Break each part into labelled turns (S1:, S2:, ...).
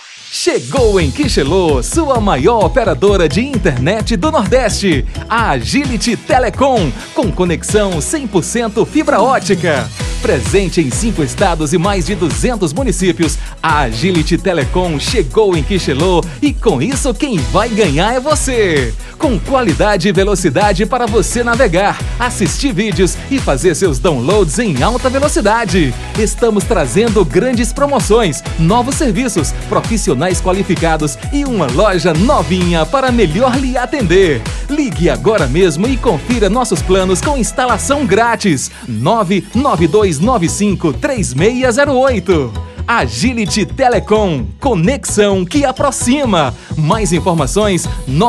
S1: Chegou em Quixelô, sua maior operadora de internet do Nordeste, a Agility Telecom, com conexão 100% fibra ótica. Presente em 5 estados e mais de 200 municípios, a Agility Telecom chegou em Quixelô e com isso quem vai ganhar é você. Com qualidade e velocidade para você navegar, assistir vídeos e fazer seus downloads em alta velocidade. Estamos trazendo grandes promoções, novos serviços, profissionais qualificados e uma loja novinha para melhor lhe atender. Ligue agora mesmo e confira nossos planos com instalação grátis. 992953608. Agility Telecom, conexão que aproxima. Mais informações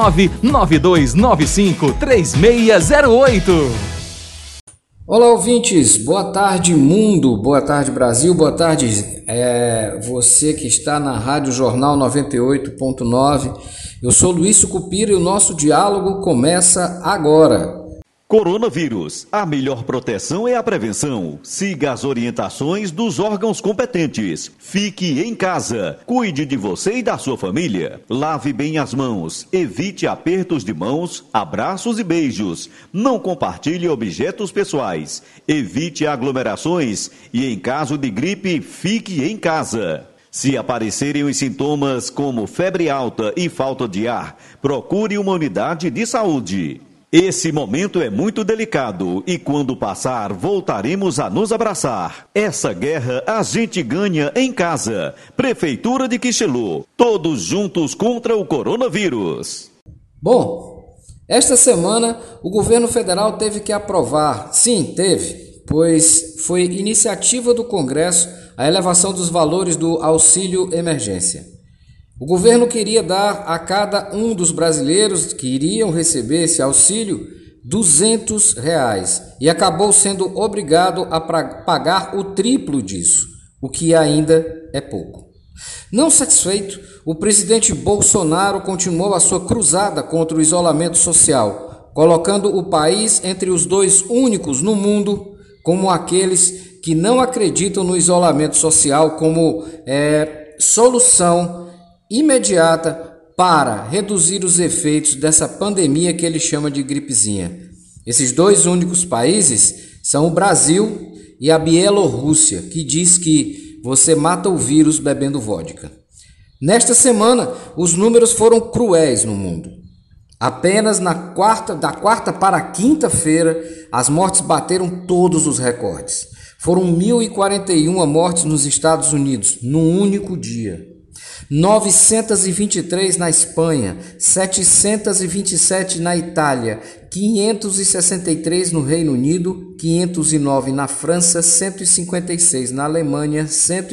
S1: 992953608.
S2: Olá, ouvintes, boa tarde mundo, boa tarde Brasil, boa tarde você que está na Rádio Jornal 98.9. Eu sou Luiz Sucupira e o nosso diálogo começa agora.
S3: Coronavírus. A melhor proteção é a prevenção. Siga as orientações dos órgãos competentes. Fique em casa. Cuide de você e da sua família. Lave bem as mãos. Evite apertos de mãos, abraços e beijos. Não compartilhe objetos pessoais. Evite aglomerações. E em caso de gripe, fique em casa. Se aparecerem os sintomas como febre alta e falta de ar, procure uma unidade de saúde. Esse momento é muito delicado e quando passar, voltaremos a nos abraçar. Essa guerra a gente ganha em casa. Prefeitura de Quixelô, todos juntos contra o coronavírus.
S2: Bom, esta semana o governo federal teve que aprovar, sim, teve, pois foi iniciativa do Congresso a elevação dos valores do auxílio emergência. O governo queria dar a cada um dos brasileiros que iriam receber esse auxílio R$200 e acabou sendo obrigado a pagar o triplo disso, o que ainda é pouco. Não satisfeito, o presidente Bolsonaro continuou a sua cruzada contra o isolamento social, colocando o país entre os dois únicos no mundo como aqueles que não acreditam no isolamento social como solução imediata para reduzir os efeitos dessa pandemia que ele chama de gripezinha. Esses dois únicos países são o Brasil e a Bielorrússia, que diz que você mata o vírus bebendo vodka. Nesta semana, os números foram cruéis no mundo. Apenas da quarta para a quinta-feira, as mortes bateram todos os recordes. Foram 1.041 mortes nos Estados Unidos, num único dia. 923 na Espanha, 727 na Itália, 563 no Reino Unido, 509 na França, 156 na Alemanha,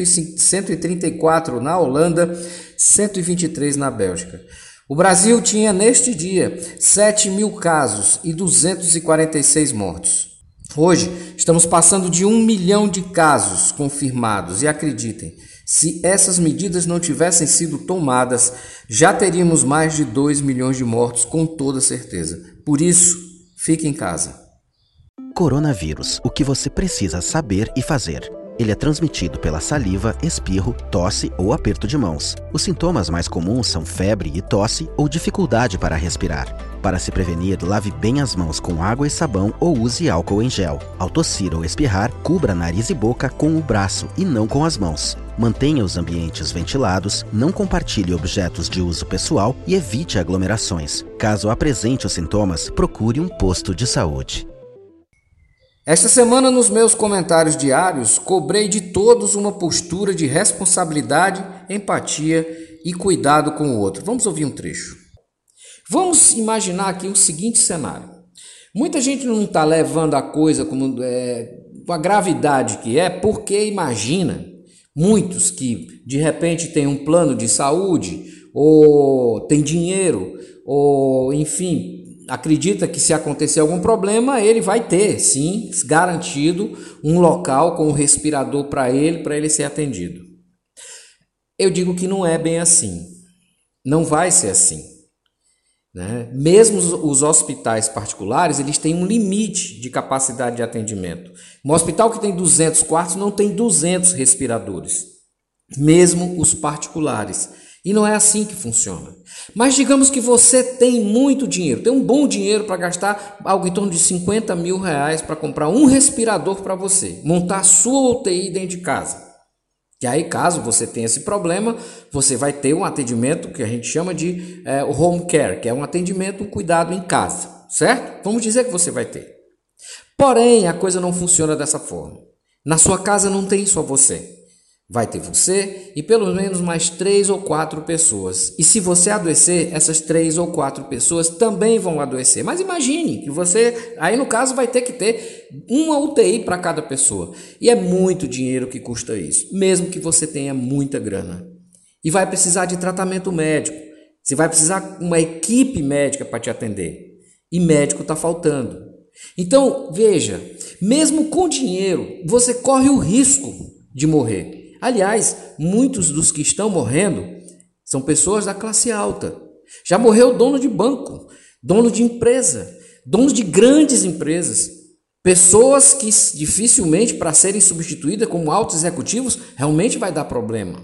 S2: 134 na Holanda, 123 na Bélgica. O Brasil tinha neste dia 7.000 casos e 246 mortos. Hoje estamos passando de 1 milhão de casos confirmados e acreditem, se essas medidas não tivessem sido tomadas, já teríamos mais de 2 milhões de mortos com toda certeza. Por isso, fique em casa.
S4: Coronavírus, o que você precisa saber e fazer. Ele é transmitido pela saliva, espirro, tosse ou aperto de mãos. Os sintomas mais comuns são febre e tosse ou dificuldade para respirar. Para se prevenir, lave bem as mãos com água e sabão ou use álcool em gel. Ao tossir ou espirrar, cubra nariz e boca com o braço e não com as mãos. Mantenha os ambientes ventilados, não compartilhe objetos de uso pessoal e evite aglomerações. Caso apresente os sintomas, procure um posto de saúde.
S2: Esta semana, nos meus comentários diários, cobrei de todos uma postura de responsabilidade, empatia e cuidado com o outro. Vamos ouvir um trecho. Vamos imaginar aqui o seguinte cenário. Muita gente não está levando a coisa com a gravidade que é, porque imagina muitos que de repente têm um plano de saúde, ou tem dinheiro, ou enfim, acredita que se acontecer algum problema, ele vai ter, sim, garantido um local com um respirador para ele ser atendido. Eu digo que não é bem assim. Não vai ser assim. Né? Mesmo os hospitais particulares, eles têm um limite de capacidade de atendimento. Um hospital que tem 200 quartos não tem 200 respiradores. Mesmo os particulares. E não é assim que funciona. Mas digamos que você tem muito dinheiro, tem um bom dinheiro para gastar algo em torno de 50 mil reais para comprar um respirador para você, montar a sua UTI dentro de casa. E aí, caso você tenha esse problema, você vai ter um atendimento que a gente chama de home care, que é um atendimento, um cuidado em casa, certo? Vamos dizer que você vai ter. Porém, a coisa não funciona dessa forma. Na sua casa não tem só você. Vai ter você e pelo menos mais 3 ou 4 pessoas. E se você adoecer, essas 3 ou 4 pessoas também vão adoecer. Mas imagine que você, aí no caso, vai ter que ter uma UTI para cada pessoa. E é muito dinheiro que custa isso, mesmo que você tenha muita grana. E vai precisar de tratamento médico. Você vai precisar de uma equipe médica para te atender. E médico está faltando. Então, veja, mesmo com dinheiro, você corre o risco de morrer. Aliás, muitos dos que estão morrendo são pessoas da classe alta. Já morreu dono de banco, dono de empresa, dono de grandes empresas. Pessoas que dificilmente, para serem substituídas como altos executivos, realmente vai dar problema.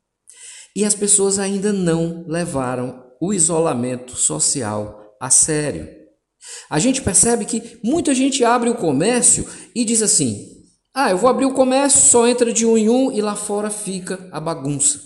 S2: E as pessoas ainda não levaram o isolamento social a sério. A gente percebe que muita gente abre o comércio e diz assim: eu vou abrir o comércio, só entra de um em um e lá fora fica a bagunça.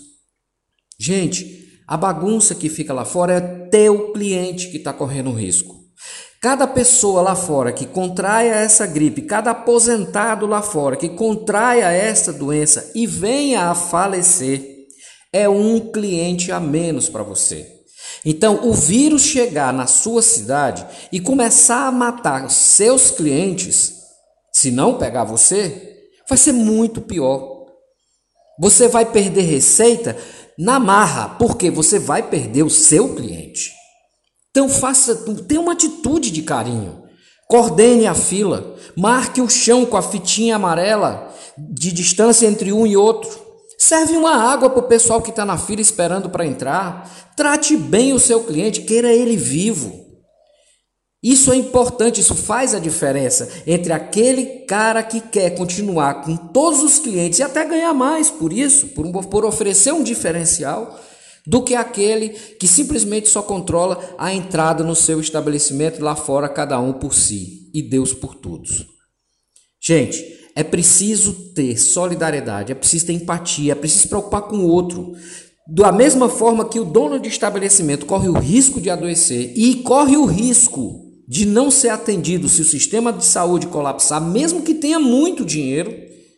S2: Gente, a bagunça que fica lá fora é teu cliente que está correndo risco. Cada pessoa lá fora que contraia essa gripe, cada aposentado lá fora que contraia essa doença e venha a falecer, é um cliente a menos para você. Então, o vírus chegar na sua cidade e começar a matar seus clientes, se não pegar você, vai ser muito pior. Você vai perder receita na marra, porque você vai perder o seu cliente. Então tenha uma atitude de carinho. Coordene a fila, marque o chão com a fitinha amarela de distância entre um e outro. Serve uma água para o pessoal que está na fila esperando para entrar. Trate bem o seu cliente, queira ele vivo. Isso é importante, isso faz a diferença entre aquele cara que quer continuar com todos os clientes e até ganhar mais por isso, por oferecer um diferencial, do que aquele que simplesmente só controla a entrada no seu estabelecimento e lá fora cada um por si e Deus por todos. Gente, é preciso ter solidariedade, é preciso ter empatia, é preciso se preocupar com o outro. Da mesma forma que o dono de estabelecimento corre o risco de adoecer e corre o risco de não ser atendido se o sistema de saúde colapsar, mesmo que tenha muito dinheiro,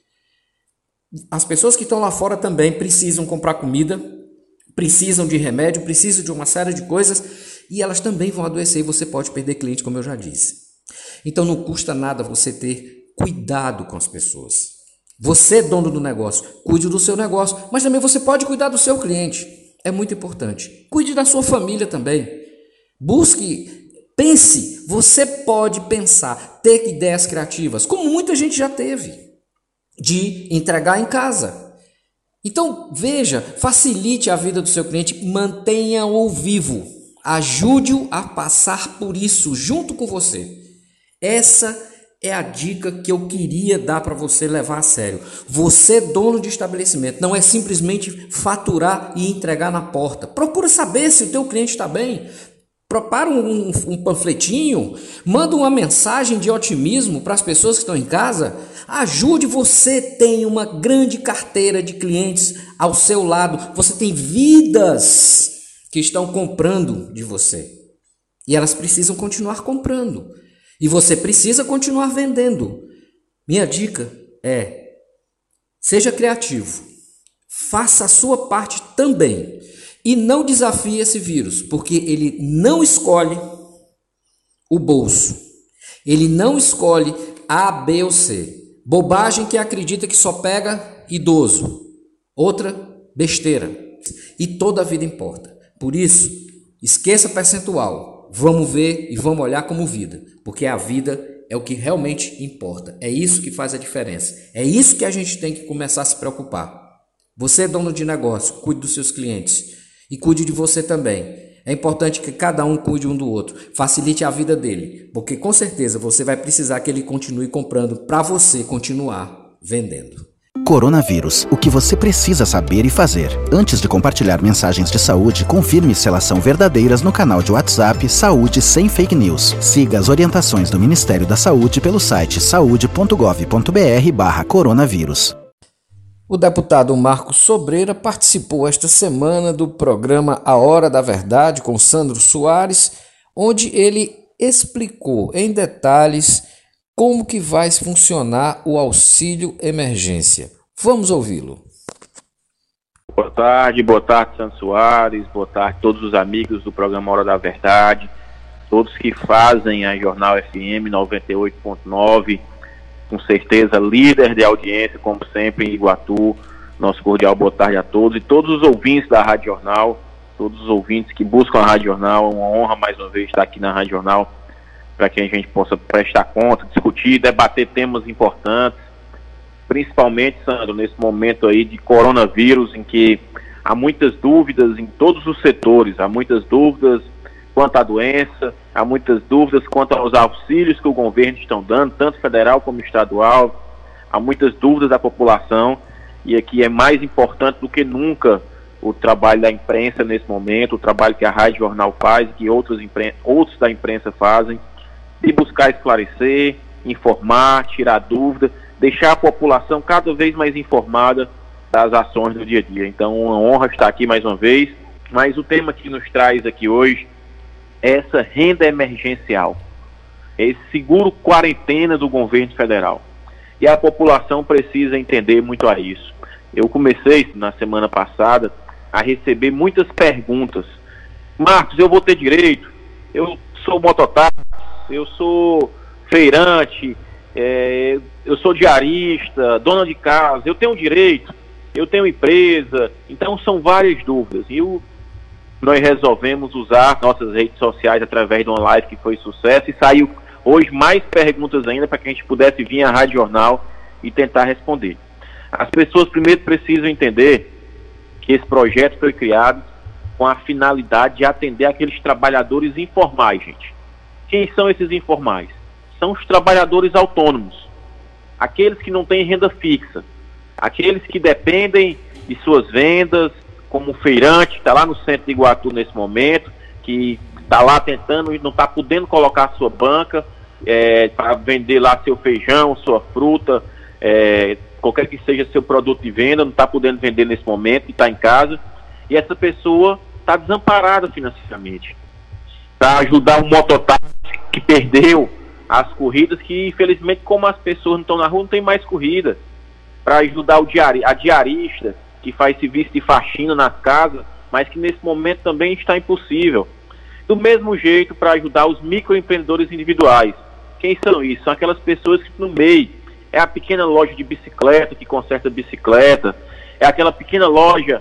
S2: as pessoas que estão lá fora também precisam comprar comida, precisam de remédio, precisam de uma série de coisas e elas também vão adoecer e você pode perder cliente, como eu já disse. Então não custa nada você ter cuidado com as pessoas. Você, dono do negócio, cuide do seu negócio, mas também você pode cuidar do seu cliente. É muito importante. Cuide da sua família também. Pense, você pode pensar, ter ideias criativas, como muita gente já teve, de entregar em casa. Então, veja, facilite a vida do seu cliente, mantenha-o vivo, ajude-o a passar por isso junto com você. Essa é a dica que eu queria dar para você levar a sério. Você, dono de estabelecimento, não é simplesmente faturar e entregar na porta. Procura saber se o teu cliente está bem. Prepara um panfletinho, manda uma mensagem de otimismo para as pessoas que estão em casa. Ajude, você tem uma grande carteira de clientes ao seu lado. Você tem vidas que estão comprando de você. E elas precisam continuar comprando. E você precisa continuar vendendo. Minha dica é: seja criativo. Faça a sua parte também. E não desafie esse vírus, porque ele não escolhe o bolso. Ele não escolhe A, B ou C. Bobagem que acredita que só pega idoso. Outra, besteira. E toda a vida importa. Por isso, esqueça percentual. Vamos ver e vamos olhar como vida. Porque a vida é o que realmente importa. É isso que faz a diferença. É isso que a gente tem que começar a se preocupar. Você, dono de negócio, cuide dos seus clientes. E cuide de você também. É importante que cada um cuide um do outro. Facilite a vida dele. Porque com certeza você vai precisar que ele continue comprando para você continuar vendendo.
S4: Coronavírus, o que você precisa saber e fazer. Antes de compartilhar mensagens de saúde, confirme se elas são verdadeiras no canal de WhatsApp Saúde Sem Fake News. Siga as orientações do Ministério da Saúde pelo site saude.gov.br/coronavírus.
S2: O deputado Marcos Sobreira participou esta semana do programa A Hora da Verdade com Sandro Soares, onde ele explicou em detalhes como que vai funcionar o auxílio emergência. Vamos ouvi-lo.
S5: Boa tarde, Sandro Soares, boa tarde a todos os amigos do programa Hora da Verdade, todos que fazem a Jornal FM 98.9, com certeza líder de audiência, como sempre, em Iguatu. Nosso cordial boa tarde a todos e todos os ouvintes da Rádio Jornal, todos os ouvintes que buscam a Rádio Jornal. É uma honra mais uma vez estar aqui na Rádio Jornal, para que a gente possa prestar conta, discutir, debater temas importantes, principalmente, Sandro, nesse momento aí de coronavírus, em que há muitas dúvidas em todos os setores, há muitas dúvidas quanto à doença, há muitas dúvidas quanto aos auxílios que o governo está dando, tanto federal como estadual, há muitas dúvidas da população, e aqui é mais importante do que nunca o trabalho da imprensa nesse momento, o trabalho que a Rádio Jornal faz, que outros da imprensa fazem, de buscar esclarecer, informar, tirar dúvida, deixar a população cada vez mais informada das ações do dia a dia. Então, uma honra estar aqui mais uma vez, mas o tema que nos traz aqui hoje é essa renda emergencial, esse seguro quarentena do governo federal. E a população precisa entender muito a isso. Eu comecei, na semana passada, a receber muitas perguntas. Marcos, eu vou ter direito? Eu sou mototáxi, eu sou feirante, eu sou diarista, dona de casa, eu tenho direito, eu tenho empresa. Então são várias dúvidas. E nós resolvemos usar nossas redes sociais através de uma live que foi sucesso, e saiu hoje mais perguntas ainda para que a gente pudesse vir à Rádio Jornal e tentar responder. As pessoas primeiro precisam entender que esse projeto foi criado com a finalidade de atender aqueles trabalhadores informais, gente. Quem são esses informais? São os trabalhadores autônomos, aqueles que não têm renda fixa, aqueles que dependem de suas vendas, como o feirante que está lá no centro de Iguatu nesse momento, que está lá tentando e não está podendo colocar a sua banca para vender lá seu feijão, sua fruta, qualquer que seja seu produto de venda, não está podendo vender nesse momento e está em casa. E essa pessoa está desamparada financeiramente. Para ajudar o mototáxi que perdeu as corridas, que infelizmente, como as pessoas não estão na rua, não tem mais corrida. Para ajudar a diarista que faz serviço de faxina nas casas, mas que nesse momento também está impossível. Do mesmo jeito, para ajudar os microempreendedores individuais. Quem são isso? São aquelas pessoas que no MEI, é a pequena loja de bicicleta que conserta bicicleta, é aquela pequena loja,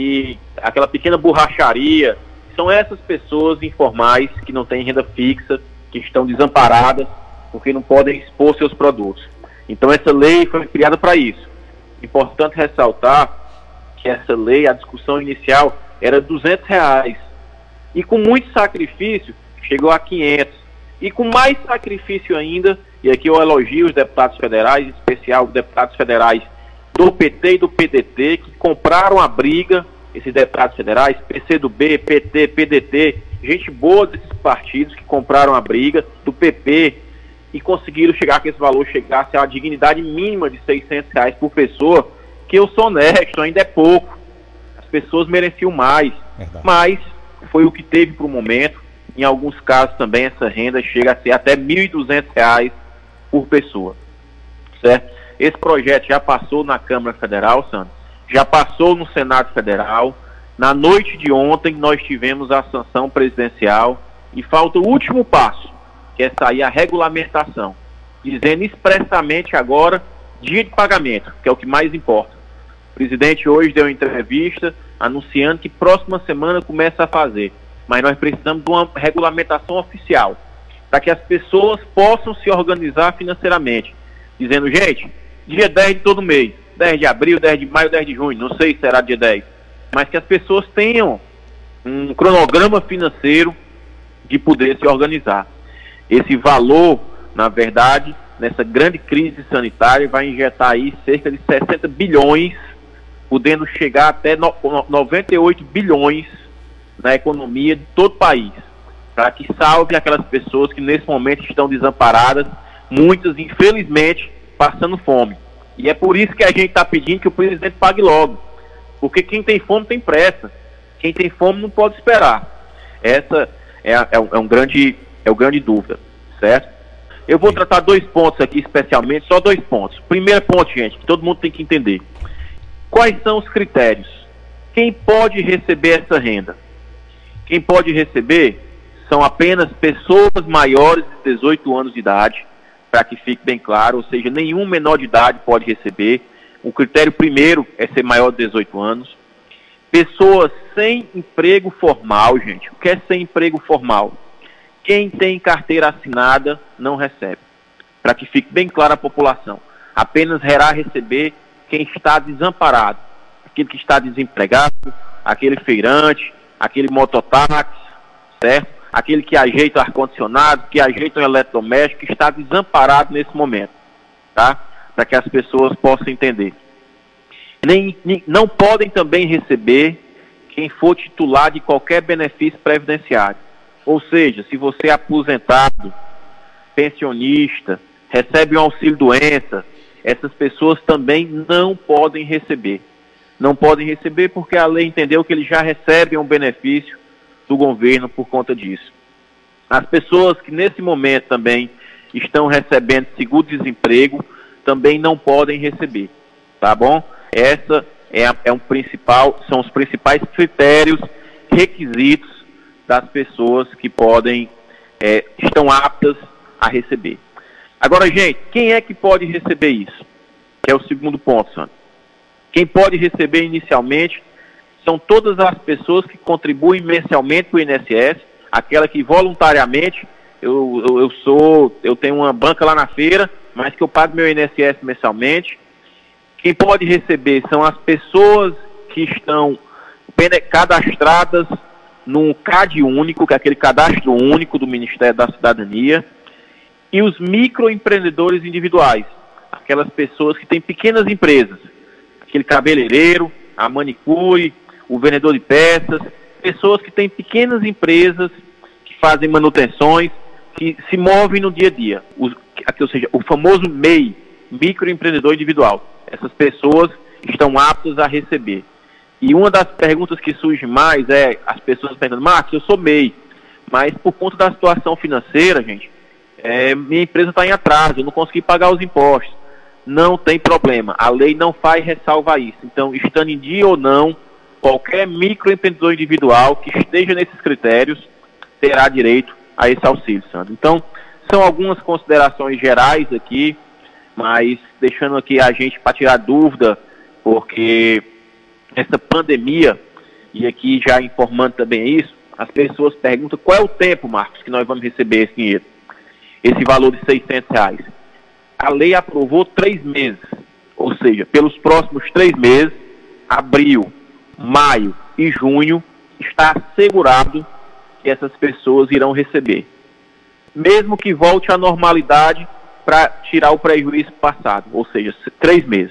S5: aquela pequena borracharia. São essas pessoas informais que não têm renda fixa, que estão desamparadas, porque não podem expor seus produtos. Então essa lei foi criada para isso. Importante ressaltar que essa lei, a discussão inicial, era R$200. E com muito sacrifício, chegou a 500. E com mais sacrifício ainda, e aqui eu elogio os deputados federais, em especial os deputados federais do PT e do PDT, que compraram a briga, esses deputados federais, PCdoB, PT, PDT, gente boa desses partidos que compraram a briga, do PP, e conseguiram chegar que esse valor chegasse à dignidade mínima de R$600 por pessoa, que eu sou honesto, ainda é pouco. As pessoas mereciam mais, mas foi o que teve para o momento. Em alguns casos também essa renda chega a ser até R$1.200 por pessoa, certo? Esse projeto já passou na Câmara Federal, Sandro, já passou no Senado Federal. Na noite de ontem nós tivemos a sanção presidencial e falta o último passo, que é sair a regulamentação, dizendo expressamente agora dia de pagamento, que é o que mais importa. O presidente hoje deu uma entrevista anunciando que próxima semana começa a fazer, mas nós precisamos de uma regulamentação oficial, para que as pessoas possam se organizar financeiramente, dizendo, gente, dia 10 de todo mês, 10 de abril, 10 de maio, 10 de junho, não sei se será dia 10, mas que as pessoas tenham um cronograma financeiro de poder se organizar. Esse valor, na verdade, nessa grande crise sanitária, vai injetar aí cerca de 60 bilhões, podendo chegar até 98 bilhões na economia de todo o país, para que salve aquelas pessoas que nesse momento estão desamparadas, muitas, infelizmente, passando fome. E é por isso que a gente está pedindo que o presidente pague logo, porque quem tem fome tem pressa, quem tem fome não pode esperar. Essa é o grande dúvida, certo? Eu vou tratar 2 pontos aqui especialmente, só 2 pontos. Primeiro ponto, gente, que todo mundo tem que entender. Quais são os critérios? Quem pode receber essa renda? Quem pode receber são apenas pessoas maiores de 18 anos de idade, para que fique bem claro, ou seja, nenhum menor de idade pode receber. O critério primeiro é ser maior de 18 anos. Pessoas sem emprego formal, gente. O que é sem emprego formal? Quem tem carteira assinada não recebe. Para que fique bem claro a população. Apenas irá receber quem está desamparado. Aquele que está desempregado, aquele feirante, aquele mototáxi, certo? Aquele que ajeita o ar-condicionado, que ajeita o eletrodoméstico, que está desamparado nesse momento, tá? Para que as pessoas possam entender. Não podem também receber quem for titular de qualquer benefício previdenciário. Ou seja, se você é aposentado, pensionista, recebe um auxílio-doença, essas pessoas também não podem receber. Não podem receber porque a lei entendeu que eles já recebem um benefício do governo por conta disso. As pessoas que nesse momento também estão recebendo seguro-desemprego também não podem receber, tá bom? Essa são os principais critérios, requisitos das pessoas que estão aptas a receber. Agora, gente, quem é que pode receber isso? Que é o segundo ponto, Sandro. Quem pode receber inicialmente são todas as pessoas que contribuem mensalmente para o INSS, aquela que voluntariamente, eu tenho uma banca lá na feira, mas que eu pago meu INSS mensalmente. Quem pode receber são as pessoas que estão cadastradas num CAD único, que é aquele cadastro único do Ministério da Cidadania, e os microempreendedores individuais, aquelas pessoas que têm pequenas empresas, aquele cabeleireiro, a manicure, o vendedor de peças, pessoas que têm pequenas empresas, que fazem manutenções, que se movem no dia a dia, ou seja, o famoso MEI, microempreendedor individual. Essas pessoas estão aptas a receber. E uma das perguntas que surge mais é, as pessoas perguntando, Marcos, eu sou MEI, mas por conta da situação financeira, gente, minha empresa está em atraso, eu não consegui pagar os impostos. Não tem problema, a lei não faz ressalva isso. Então, estando em dia ou não, qualquer microempreendedor individual que esteja nesses critérios terá direito a esse auxílio, Sandro. Então, são algumas considerações gerais aqui, mas deixando aqui a gente para tirar dúvida, porque essa pandemia, e aqui já informando também isso, as pessoas perguntam qual é o tempo, Marcos, que nós vamos receber esse dinheiro, esse valor de R$600. A lei aprovou 3 meses, ou seja, pelos próximos 3 meses, abril, maio e junho, está assegurado que essas pessoas irão receber. Mesmo que volte à normalidade para tirar o prejuízo passado, ou seja, 3 meses.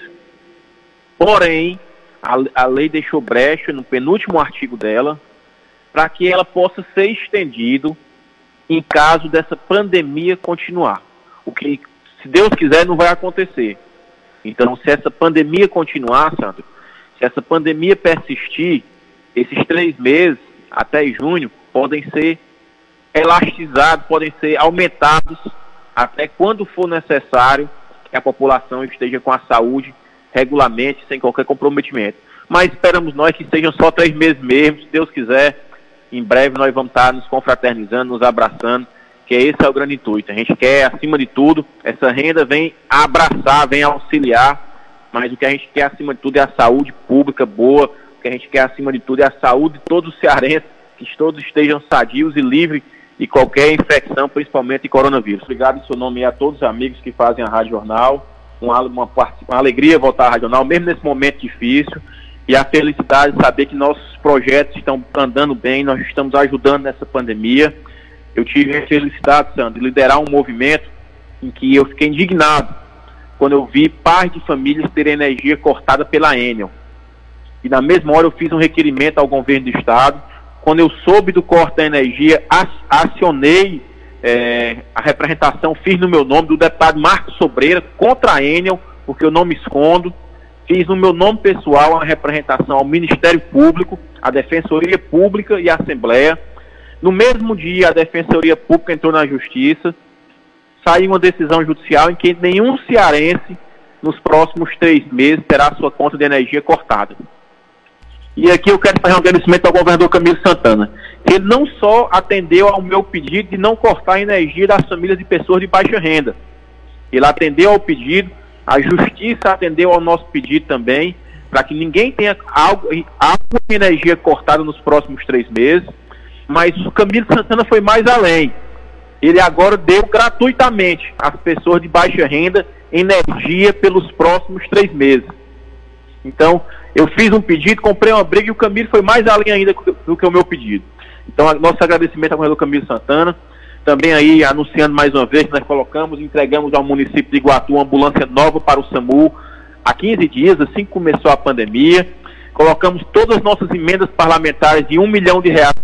S5: Porém, a lei deixou brecha no penúltimo artigo dela para que ela possa ser estendido em caso dessa pandemia continuar. O que, se Deus quiser, não vai acontecer. Então, se essa pandemia continuar, Sandro, se essa pandemia persistir, esses 3 meses, até junho, podem ser elastizados, podem ser aumentados até quando for necessário que a população esteja com a saúde regularmente, sem qualquer comprometimento. Mas esperamos nós que sejam só 3 meses mesmo, se Deus quiser, em breve nós vamos estar nos confraternizando, nos abraçando, que esse é o grande intuito. A gente quer, acima de tudo, essa renda vem abraçar, vem auxiliar, mas o que a gente quer, acima de tudo, é a saúde pública boa, o que a gente quer, acima de tudo, é a saúde de todos os cearenses, que todos estejam sadios e livres de qualquer infecção, principalmente de coronavírus. Obrigado em seu nome e a todos os amigos que fazem a Rádio Jornal. Uma alegria voltar à Rádio Jornal, mesmo nesse momento difícil, e a felicidade de saber que nossos projetos estão andando bem, nós estamos ajudando nessa pandemia. Eu tive a felicidade, Sandro, de liderar um movimento em que eu fiquei indignado quando eu vi pais de famílias terem energia cortada pela Enel. E na mesma hora eu fiz um requerimento ao governo do estado. Quando eu soube do corte da energia, acionei a representação, fiz no meu nome, do deputado Marcos Sobreira, contra a Enel, porque eu não me escondo. Fiz no meu nome pessoal a representação ao Ministério Público, à Defensoria Pública e à Assembleia. No mesmo dia, a Defensoria Pública entrou na Justiça. Saiu uma decisão judicial em que nenhum cearense, nos próximos 3 meses, terá sua conta de energia cortada. E aqui eu quero fazer um agradecimento ao governador Camilo Santana, que ele não só atendeu ao meu pedido de não cortar a energia das famílias de pessoas de baixa renda. Ele atendeu ao pedido, a Justiça atendeu ao nosso pedido também, para que ninguém tenha algo de energia cortada nos próximos 3 meses, mas o Camilo Santana foi mais além. Ele agora deu gratuitamente às pessoas de baixa renda energia pelos próximos 3 meses. Então, eu fiz um pedido, comprei uma briga e o Camilo foi mais além ainda do que o meu pedido. Então, nosso agradecimento ao governador Camilo Santana. Também aí, anunciando mais uma vez que nós entregamos ao município de Iguatu uma ambulância nova para o SAMU há 15 dias, assim que começou a pandemia. Colocamos todas as nossas emendas parlamentares de R$1 milhão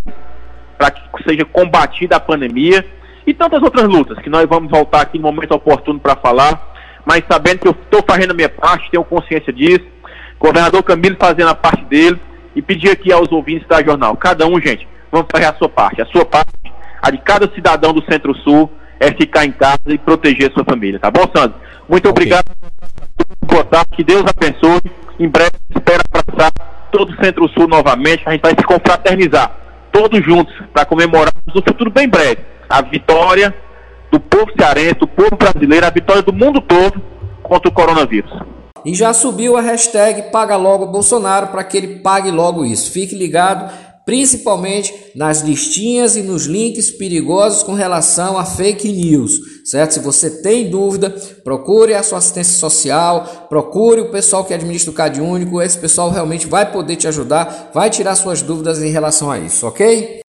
S5: para que seja combatida a pandemia. E tantas outras lutas, que nós vamos voltar aqui no momento oportuno para falar, mas sabendo que eu estou fazendo a minha parte, tenho consciência disso, governador Camilo fazendo a parte dele, e pedir aqui aos ouvintes da Jornal, cada um, gente, vamos fazer a sua parte, a de cada cidadão do Centro-Sul, é ficar em casa e proteger a sua família, tá bom, Sandro? Muito obrigado, boa tarde, que Deus abençoe, em breve espero abraçar todo o Centro-Sul novamente, a gente vai se confraternizar, todos juntos, para comemorarmos no futuro bem breve, a vitória do povo cearense, do povo brasileiro, a vitória do mundo todo contra o coronavírus.
S2: E já subiu a hashtag Paga Logo Bolsonaro para que ele pague logo isso. Fique ligado, principalmente nas listinhas e nos links perigosos com relação a fake news, certo? Se você tem dúvida, procure a sua assistência social, procure o pessoal que administra o Cade Único, esse pessoal realmente vai poder te ajudar, vai tirar suas dúvidas em relação a isso, ok?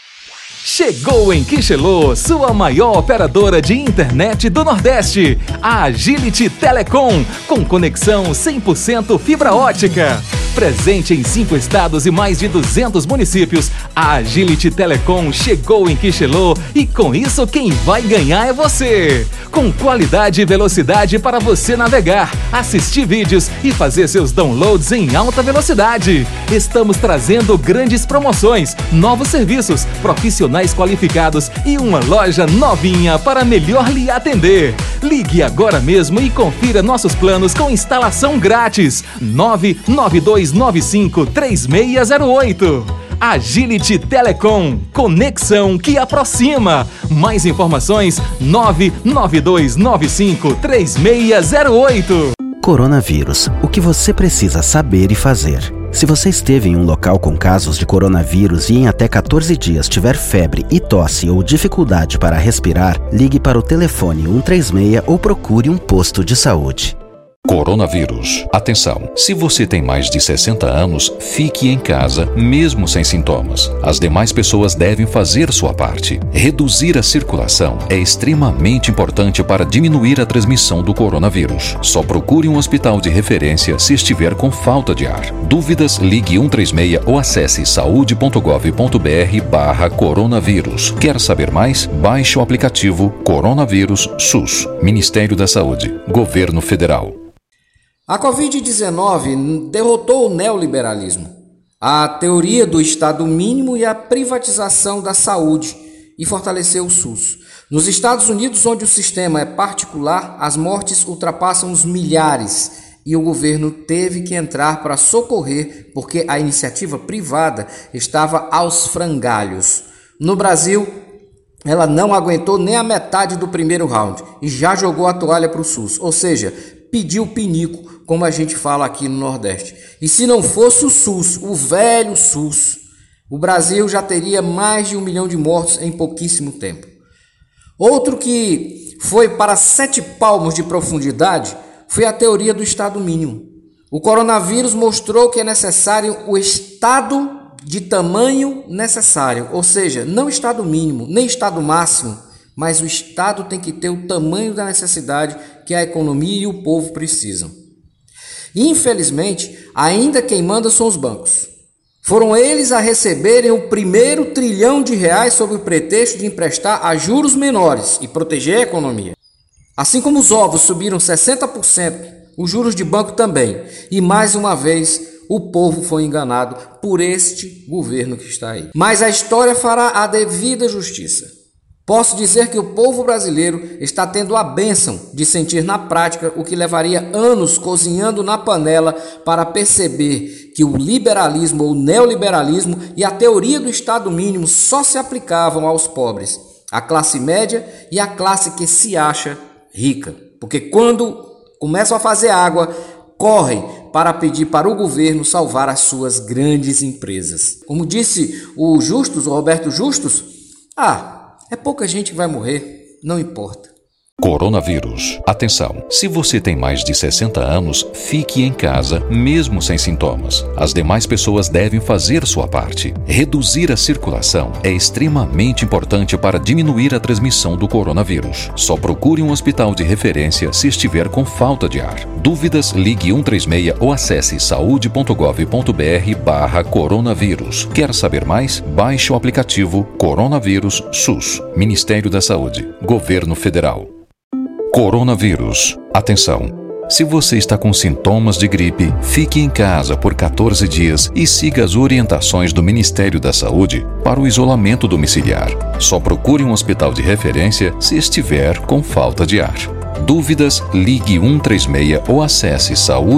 S1: Chegou em Quixelô, sua maior operadora de internet do Nordeste, a Agility Telecom, com conexão 100% fibra ótica. Presente em 5 estados e mais de 200 municípios, a Agility Telecom chegou em Quixelô e com isso quem vai ganhar é você. Com qualidade e velocidade para você navegar, assistir vídeos e fazer seus downloads em alta velocidade. Estamos trazendo grandes promoções, novos serviços, profissionais qualificados e uma loja novinha para melhor lhe atender. Ligue agora mesmo e confira nossos planos com instalação grátis. 992953608. Agility Telecom, conexão que aproxima. Mais informações 992953608.
S4: Coronavírus, o que você precisa saber e fazer. Se você esteve em um local com casos de coronavírus e em até 14 dias tiver febre e tosse ou dificuldade para respirar, ligue para o telefone 136 ou procure um posto de saúde.
S6: Coronavírus. Atenção, se você tem mais de 60 anos, fique em casa, mesmo sem sintomas. As demais pessoas devem fazer sua parte. Reduzir a circulação é extremamente importante para diminuir a transmissão do coronavírus. Só procure um hospital de referência se estiver com falta de ar. Dúvidas? Ligue 136 ou acesse saude.gov.br/coronavírus. Quer saber mais? Baixe o aplicativo Coronavírus SUS. Ministério da Saúde. Governo Federal.
S2: A Covid-19 derrotou o neoliberalismo, a teoria do Estado mínimo e a privatização da saúde e fortaleceu o SUS. Nos Estados Unidos, onde o sistema é particular, as mortes ultrapassam os milhares e o governo teve que entrar para socorrer porque a iniciativa privada estava aos frangalhos. No Brasil, ela não aguentou nem a metade do primeiro round e já jogou a toalha para o SUS, ou seja, pediu pinico, como a gente fala aqui no Nordeste. E se não fosse o SUS, o velho SUS, o Brasil já teria mais de 1 milhão de mortos em pouquíssimo tempo. Outro que foi para 7 palmos de profundidade foi a teoria do Estado mínimo. O coronavírus mostrou que é necessário o Estado de tamanho necessário, ou seja, não Estado mínimo, nem Estado máximo, mas o Estado tem que ter o tamanho da necessidade que a economia e o povo precisam. Infelizmente, ainda quem manda são os bancos. Foram eles a receberem o primeiro R$1 trilhão sob o pretexto de emprestar a juros menores e proteger a economia. Assim como os ovos subiram 60%, os juros de banco também. E mais uma vez, o povo foi enganado por este governo que está aí. Mas a história fará a devida justiça. Posso dizer que o povo brasileiro está tendo a bênção de sentir na prática o que levaria anos cozinhando na panela para perceber que o liberalismo ou neoliberalismo e a teoria do Estado mínimo só se aplicavam aos pobres, à classe média e à classe que se acha rica. Porque quando começam a fazer água, correm para pedir para o governo salvar as suas grandes empresas. Como disse o Roberto Justus, é pouca gente que vai morrer, não importa.
S6: Coronavírus. Atenção, se você tem mais de 60 anos, fique em casa, mesmo sem sintomas. As demais pessoas devem fazer sua parte. Reduzir a circulação é extremamente importante para diminuir a transmissão do coronavírus. Só procure um hospital de referência se estiver com falta de ar. Dúvidas, ligue 136 ou acesse saude.gov.br/coronavírus. Quer saber mais? Baixe o aplicativo Coronavírus SUS. Ministério da Saúde. Governo Federal. Coronavírus. Atenção! Se você está com sintomas de gripe, fique em casa por 14 dias e siga as orientações do Ministério da Saúde para o isolamento domiciliar. Só procure um hospital de referência se estiver com falta de ar. Dúvidas, ligue 136 ou acesse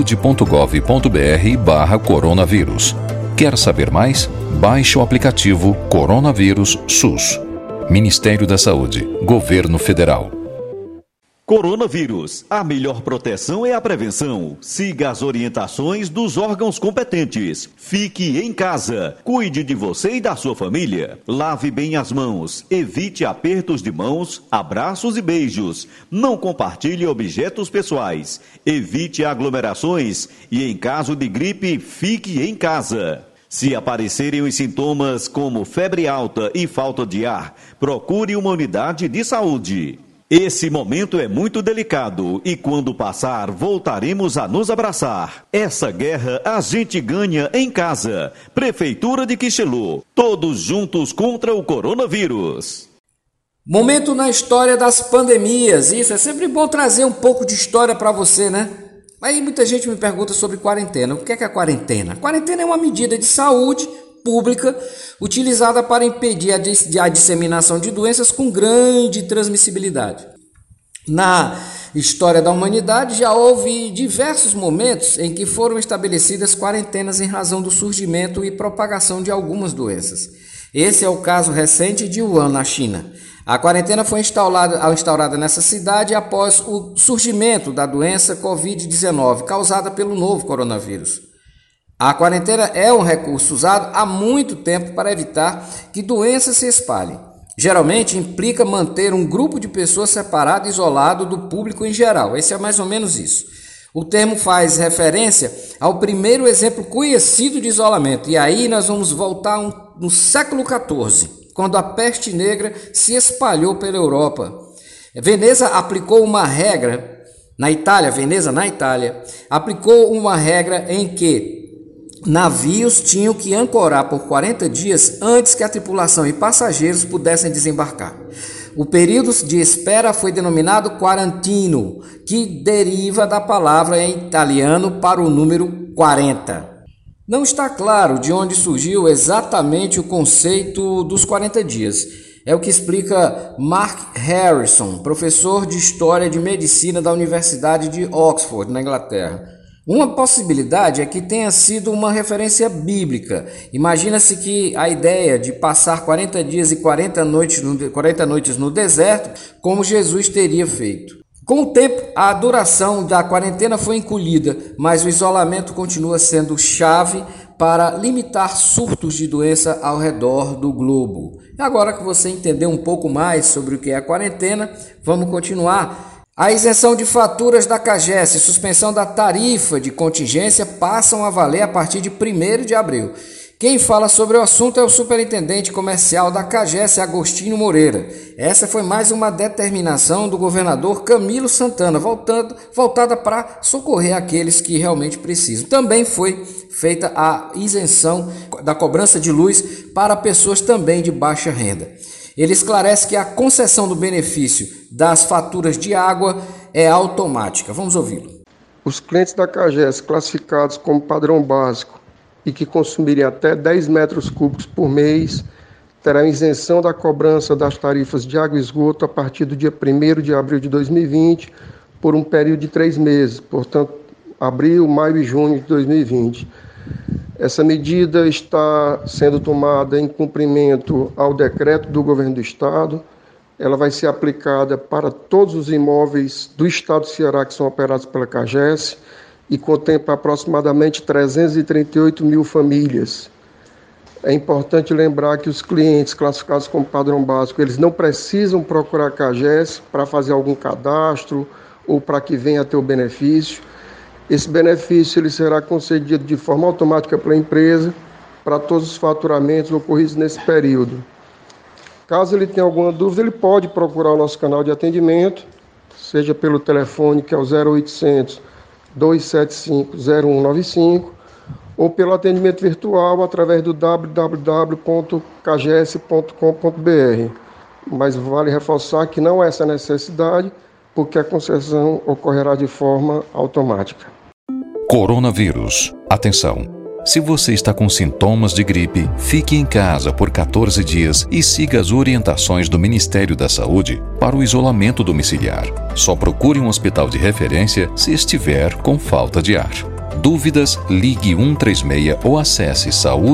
S6: saude.gov.br/coronavírus. Quer saber mais? Baixe o aplicativo Coronavírus SUS. Ministério da Saúde. Governo Federal.
S3: Coronavírus. A melhor proteção é a prevenção. Siga as orientações dos órgãos competentes. Fique em casa. Cuide de você e da sua família. Lave bem as mãos. Evite apertos de mãos, abraços e beijos. Não compartilhe objetos pessoais. Evite aglomerações. E em caso de gripe, fique em casa. Se aparecerem os sintomas como febre alta e falta de ar, procure uma unidade de saúde. Esse momento é muito delicado e quando passar, voltaremos a nos abraçar. Essa guerra a gente ganha em casa. Prefeitura de Quixelô, todos juntos contra o coronavírus.
S2: Momento na história das pandemias. Isso é sempre bom trazer um pouco de história para você, né? Aí muita gente me pergunta sobre quarentena. O que é a quarentena? Quarentena é uma medida de saúde pública utilizada para impedir a disseminação de doenças com grande transmissibilidade. Na história da humanidade já houve diversos momentos em que foram estabelecidas quarentenas em razão do surgimento e propagação de algumas doenças. Esse é o caso recente de Wuhan, na China. A quarentena foi instaurada nessa cidade após o surgimento da doença Covid-19, causada pelo novo coronavírus. A quarentena é um recurso usado há muito tempo para evitar que doenças se espalhem. Geralmente implica manter um grupo de pessoas separado e isolado do público em geral. Esse é mais ou menos isso. O termo faz referência ao primeiro exemplo conhecido de isolamento. E aí nós vamos voltar no século XIV, quando a peste negra se espalhou pela Europa. Veneza aplicou uma regra, na Itália, aplicou uma regra em que navios tinham que ancorar por 40 dias antes que a tripulação e passageiros pudessem desembarcar. O período de espera foi denominado quarantino, que deriva da palavra em italiano para o número 40. Não está claro de onde surgiu exatamente o conceito dos 40 dias. É o que explica Mark Harrison, professor de História de Medicina da Universidade de Oxford, na Inglaterra. Uma possibilidade é que tenha sido uma referência bíblica. Imagina-se que a ideia de passar 40 dias e 40 noites no deserto, como Jesus teria feito. Com o tempo, a duração da quarentena foi encolhida, mas o isolamento continua sendo chave para limitar surtos de doença ao redor do globo. E agora que você entendeu um pouco mais sobre o que é a quarentena, vamos continuar. A isenção de faturas da CAGES e suspensão da tarifa de contingência passam a valer a partir de 1º de abril. Quem fala sobre o assunto é o superintendente comercial da CAGES, Agostinho Moreira. Essa foi mais uma determinação do governador Camilo Santana, voltada para socorrer aqueles que realmente precisam. Também foi feita a isenção da cobrança de luz para pessoas também de baixa renda. Ele esclarece que a concessão do benefício das faturas de água é automática. Vamos ouvi-lo.
S7: Os clientes da CAGES classificados como padrão básico e que consumirem até 10 metros cúbicos por mês terão isenção da cobrança das tarifas de água e esgoto a partir do dia 1º de abril de 2020 por um período de 3 meses, portanto, abril, maio e junho de 2020. Essa medida está sendo tomada em cumprimento ao decreto do governo do estado. Ela vai ser aplicada para todos os imóveis do estado do Ceará que são operados pela CAGES e contempla aproximadamente 338 mil famílias. É importante lembrar que os clientes classificados como padrão básico, eles não precisam procurar a CAGES para fazer algum cadastro ou para que venha a ter o benefício. Esse benefício ele será concedido de forma automática pela empresa para todos os faturamentos ocorridos nesse período. Caso ele tenha alguma dúvida, ele pode procurar o nosso canal de atendimento, seja pelo telefone que é o 0800 275 0195 ou pelo atendimento virtual através do www.cages.com.br. Mas vale reforçar que não há essa necessidade, porque a concessão ocorrerá de forma automática.
S6: Coronavírus. Atenção! Se você está com sintomas de gripe, fique em casa por 14 dias e siga as orientações do Ministério da Saúde para o isolamento domiciliar. Só procure um hospital de referência se estiver com falta de ar. Dúvidas? Ligue 136 ou acesse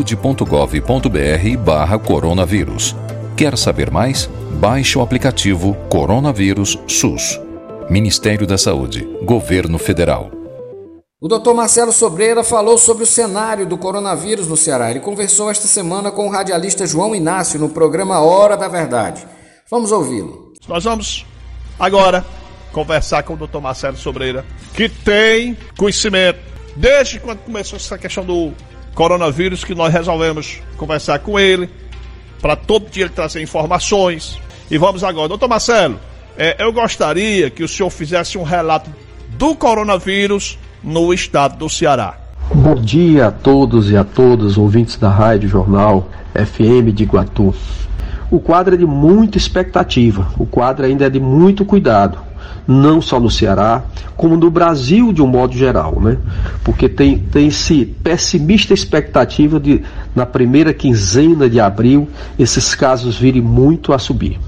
S6: saude.gov.br/coronavírus. Quer saber mais? Baixe o aplicativo Coronavírus SUS. Ministério da Saúde, Governo Federal.
S2: O Dr. Marcelo Sobreira falou sobre o cenário do coronavírus no Ceará. Ele conversou esta semana com o radialista João Inácio no programa Hora da Verdade. Vamos ouvi-lo.
S8: Nós vamos agora conversar com o Dr. Marcelo Sobreira, que tem conhecimento desde quando começou essa questão do coronavírus, que nós resolvemos conversar com ele, para todo dia ele trazer informações. E vamos agora. Doutor Marcelo, eu gostaria que o senhor fizesse um relato do coronavírus no estado do Ceará.
S9: Bom dia a todos e a todas, ouvintes da Rádio Jornal FM de Iguatu. O quadro é de muita expectativa, o quadro ainda é de muito cuidado, não só no Ceará, como no Brasil de um modo geral, né? Porque tem-se pessimista expectativa de, na primeira quinzena de abril, esses casos virem muito a subir.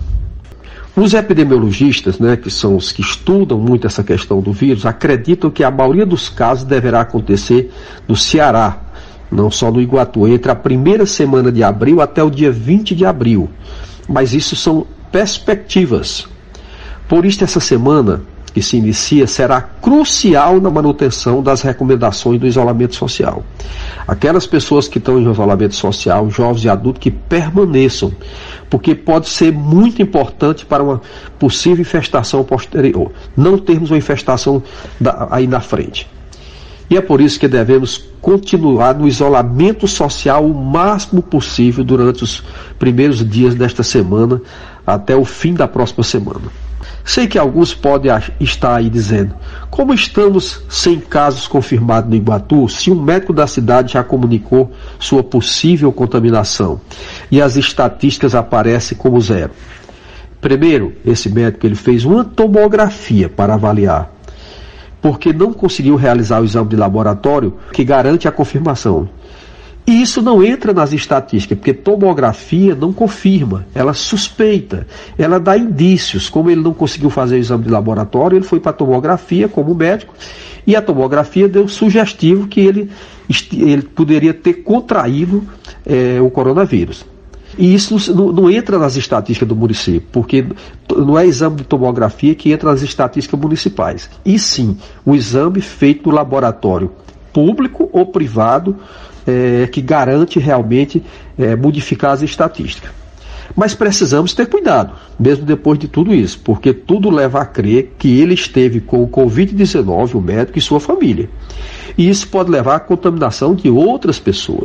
S9: Os epidemiologistas, né, que são os que estudam muito essa questão do vírus, acreditam que a maioria dos casos deverá acontecer no Ceará, não só no Iguatu, entre a primeira semana de abril até o dia 20 de abril. Mas isso são perspectivas. Por isso, essa semana que se inicia será crucial na manutenção das recomendações do isolamento social. Aquelas pessoas que estão em isolamento social, jovens e adultos, que permaneçam, porque pode ser muito importante para uma possível infestação posterior. Não termos uma infestação aí na frente. E é por isso que devemos continuar no isolamento social o máximo possível durante os primeiros dias desta semana até o fim da próxima semana. Sei que alguns podem estar aí dizendo: como estamos sem casos confirmados no Iguatu, se um médico da cidade já comunicou sua possível contaminação e as estatísticas aparecem como zero? Primeiro, esse médico ele fez uma tomografia para avaliar, porque não conseguiu realizar o exame de laboratório que garante a confirmação. E isso não entra nas estatísticas, porque tomografia não confirma, ela suspeita, ela dá indícios. Como ele não conseguiu fazer o exame de laboratório, ele foi para a tomografia como médico, e a tomografia deu sugestivo que ele poderia ter contraído o coronavírus. E isso não entra nas estatísticas do município, porque não é exame de tomografia que entra nas estatísticas municipais, e sim o exame feito no laboratório público ou privado, que garante realmente modificar as estatísticas. Mas precisamos ter cuidado, mesmo depois de tudo isso, porque tudo leva a crer que ele esteve com o Covid-19, o médico e sua família. E isso pode levar à contaminação de outras pessoas.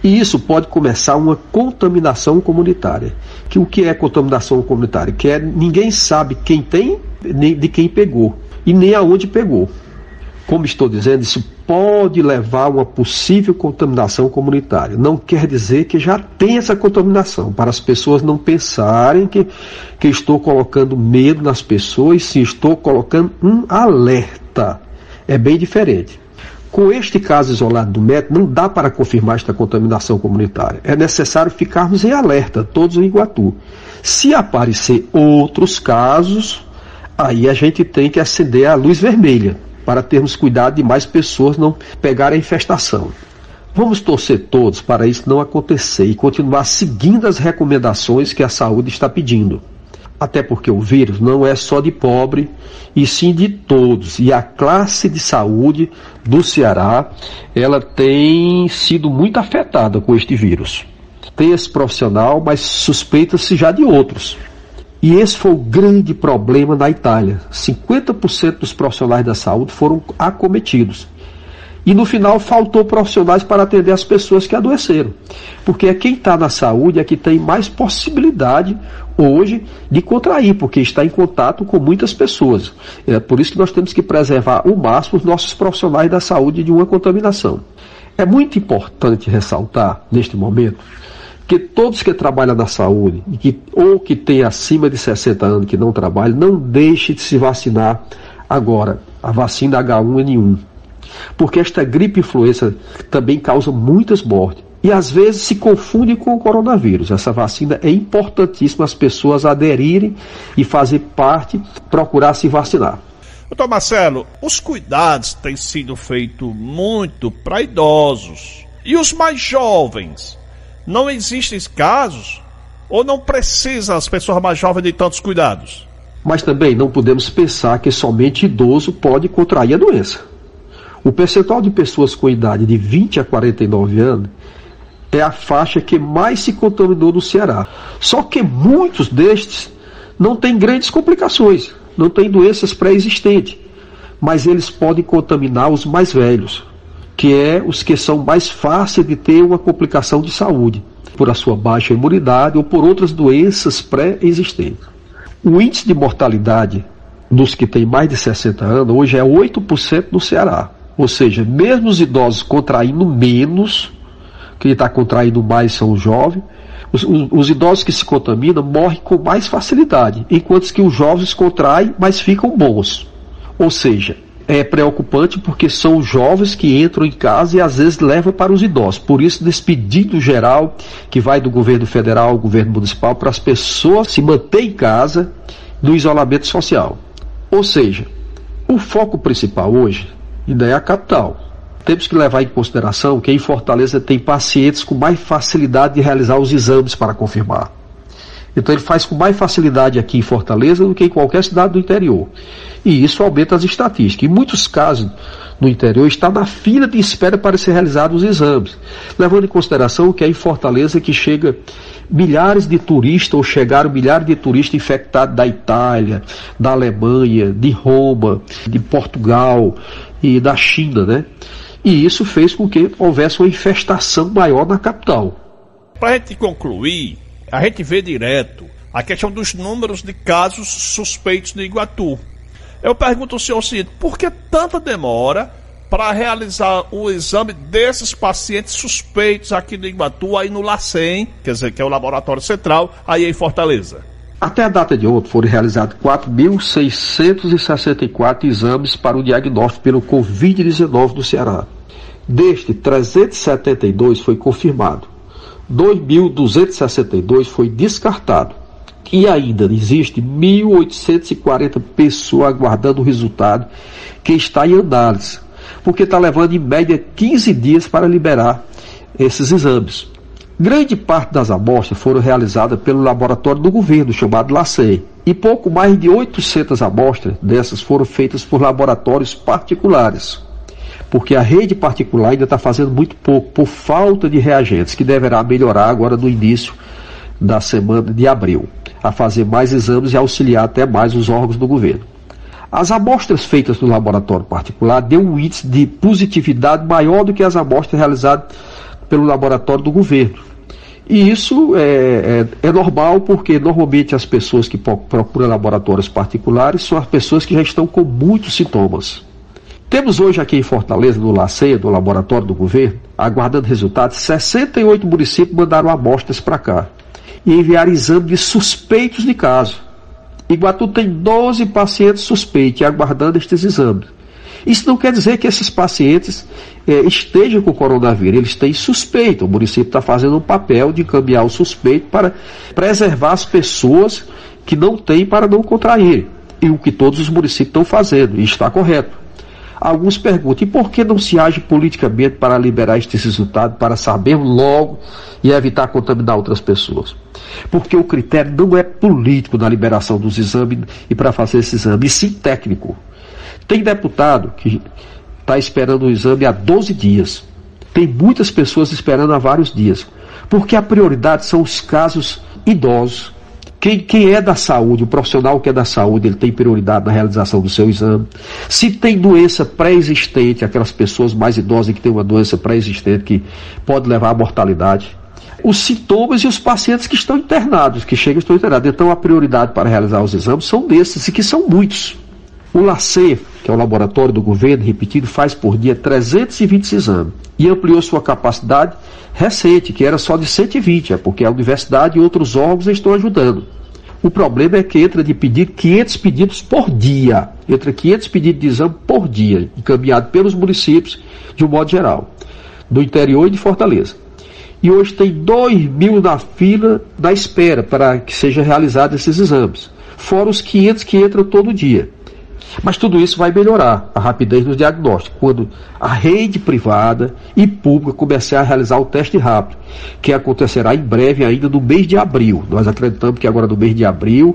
S9: E isso pode começar uma contaminação comunitária. O que é contaminação comunitária? Que ninguém sabe quem tem, nem de quem pegou, e nem aonde pegou. Como estou dizendo, isso pode levar a uma possível contaminação comunitária. Não quer dizer que já tem essa contaminação, para as pessoas não pensarem que estou colocando medo nas pessoas, sim, estou colocando um alerta. É bem diferente. Com este caso isolado do método, não dá para confirmar esta contaminação comunitária. É necessário ficarmos em alerta, todos em Iguatu. Se aparecer outros casos, aí a gente tem que acender a luz vermelha, para termos cuidado de mais pessoas não pegarem a infestação. Vamos torcer todos para isso não acontecer e continuar seguindo as recomendações que a saúde está pedindo. Até porque o vírus não é só de pobre, e sim de todos. E a classe de saúde do Ceará, ela tem sido muito afetada com este vírus. Tem esse profissional, mas suspeita-se já de outros. E esse foi o grande problema na Itália. 50% dos profissionais da saúde foram acometidos. E no final faltou profissionais para atender as pessoas que adoeceram. Porque é quem está na saúde é que tem mais possibilidade hoje de contrair, porque está em contato com muitas pessoas. É por isso que nós temos que preservar ao máximo os nossos profissionais da saúde de uma contaminação. É muito importante ressaltar, neste momento, que todos que trabalham na saúde, ou que têm acima de 60 anos que não trabalham, não deixem de se vacinar agora, a vacina H1N1. Porque esta gripe influenza também causa muitas mortes. E às vezes se confunde com o coronavírus. Essa vacina é importantíssima as pessoas aderirem e fazer parte, procurar se vacinar.
S8: Doutor Marcelo, os cuidados têm sido feitos muito para idosos. E os mais jovens? Não existem casos? Ou não precisam as pessoas mais jovens de tantos cuidados?
S9: Mas também não podemos pensar que somente idoso pode contrair a doença. O percentual de pessoas com idade de 20 a 49 anos é a faixa que mais se contaminou no Ceará. Só que muitos destes não têm grandes complicações, não têm doenças pré-existentes, mas eles podem contaminar os mais velhos, que é os que são mais fáceis de ter uma complicação de saúde, por a sua baixa imunidade ou por outras doenças pré-existentes. O índice de mortalidade dos que têm mais de 60 anos hoje é 8% no Ceará. Ou seja, mesmo os idosos contraindo menos, quem está contraindo mais são os jovens, os idosos que se contaminam morrem com mais facilidade, enquanto que os jovens contraem, mas ficam bons. Ou seja, é preocupante porque são os jovens que entram em casa e às vezes levam para os idosos. Por isso, desse pedido geral que vai do governo federal ao governo municipal para as pessoas se manterem em casa no isolamento social. Ou seja, o foco principal hoje ainda é a capital. Temos que levar em consideração que em Fortaleza tem pacientes com mais facilidade de realizar os exames para confirmar. Então ele faz com mais facilidade aqui em Fortaleza do que em qualquer cidade do interior. E isso aumenta as estatísticas. Em muitos casos no interior está na fila de espera para ser realizados os exames. Levando em consideração que é em Fortaleza que chega milhares de turistas, ou chegaram milhares de turistas infectados da Itália, da Alemanha, de Roma, de Portugal e da China, né? E isso fez com que houvesse uma infestação maior na capital.
S8: Para a gente concluir, a gente vê direto a questão dos números de casos suspeitos no Iguatu. Eu pergunto ao senhor o seguinte: por que tanta demora para realizar o exame desses pacientes suspeitos aqui no Iguatu, aí no LACEN, quer dizer, que é o Laboratório Central, aí em Fortaleza?
S9: Até a data de ontem foram realizados 4.664 exames para o diagnóstico pelo Covid-19 no Ceará. Deste, 372 foi confirmado, 2.262 foi descartado. E ainda existe 1.840 pessoas aguardando o resultado, que está em análise, porque está levando em média 15 dias para liberar esses exames. Grande parte das amostras foram realizadas pelo laboratório do governo, chamado LACEN, e pouco mais de 800 amostras dessas foram feitas por laboratórios particulares, porque a rede particular ainda está fazendo muito pouco, por falta de reagentes, que deverá melhorar agora no início da semana de abril, a fazer mais exames e auxiliar até mais os órgãos do governo. As amostras feitas no laboratório particular deu um índice de positividade maior do que as amostras realizadas pelo laboratório do governo. E isso é normal, porque normalmente as pessoas que procuram laboratórios particulares são as pessoas que já estão com muitos sintomas. Temos hoje aqui em Fortaleza, no LACEIA, no laboratório do governo, aguardando resultados, 68 municípios mandaram amostras para cá e enviaram exame de suspeitos de caso. Iguatu tem 12 pacientes suspeitos e aguardando estes exames. Isso não quer dizer que esses pacientes estejam com coronavírus, eles têm suspeita. O município está fazendo um papel de encaminhar o suspeito para preservar as pessoas que não têm para não contrair. E o que todos os municípios estão fazendo, e está correto. Alguns perguntam, e por que não se age politicamente para liberar estes resultados, para sabermos logo e evitar contaminar outras pessoas? Porque o critério não é político na liberação dos exames e para fazer esse exame, e sim técnico. Tem deputado que está esperando o exame há 12 dias. Tem muitas pessoas esperando há vários dias. Porque a prioridade são os casos idosos. Quem é da saúde, o profissional que é da saúde, ele tem prioridade na realização do seu exame. Se tem doença pré-existente, aquelas pessoas mais idosas que têm uma doença pré-existente que pode levar à mortalidade. Os sintomas e os pacientes que estão internados, que chegam e estão internados. Então a prioridade para realizar os exames são desses, e que são muitos. O LACEIA, que é o laboratório do governo, repetido, faz por dia 320 exames. E ampliou sua capacidade recente, que era só de 120, porque a universidade e outros órgãos estão ajudando. O problema é que entra de pedir 500 pedidos por dia. Entra 500 pedidos de exame por dia, encaminhado pelos municípios, de um modo geral, do interior e de Fortaleza. E hoje tem 2.000 na fila da espera para que sejam realizados esses exames, fora os 500 que entram todo dia. Mas tudo isso vai melhorar a rapidez do diagnóstico quando a rede privada e pública começar a realizar o teste rápido, que acontecerá em breve, ainda no mês de abril. Nós acreditamos que agora no mês de abril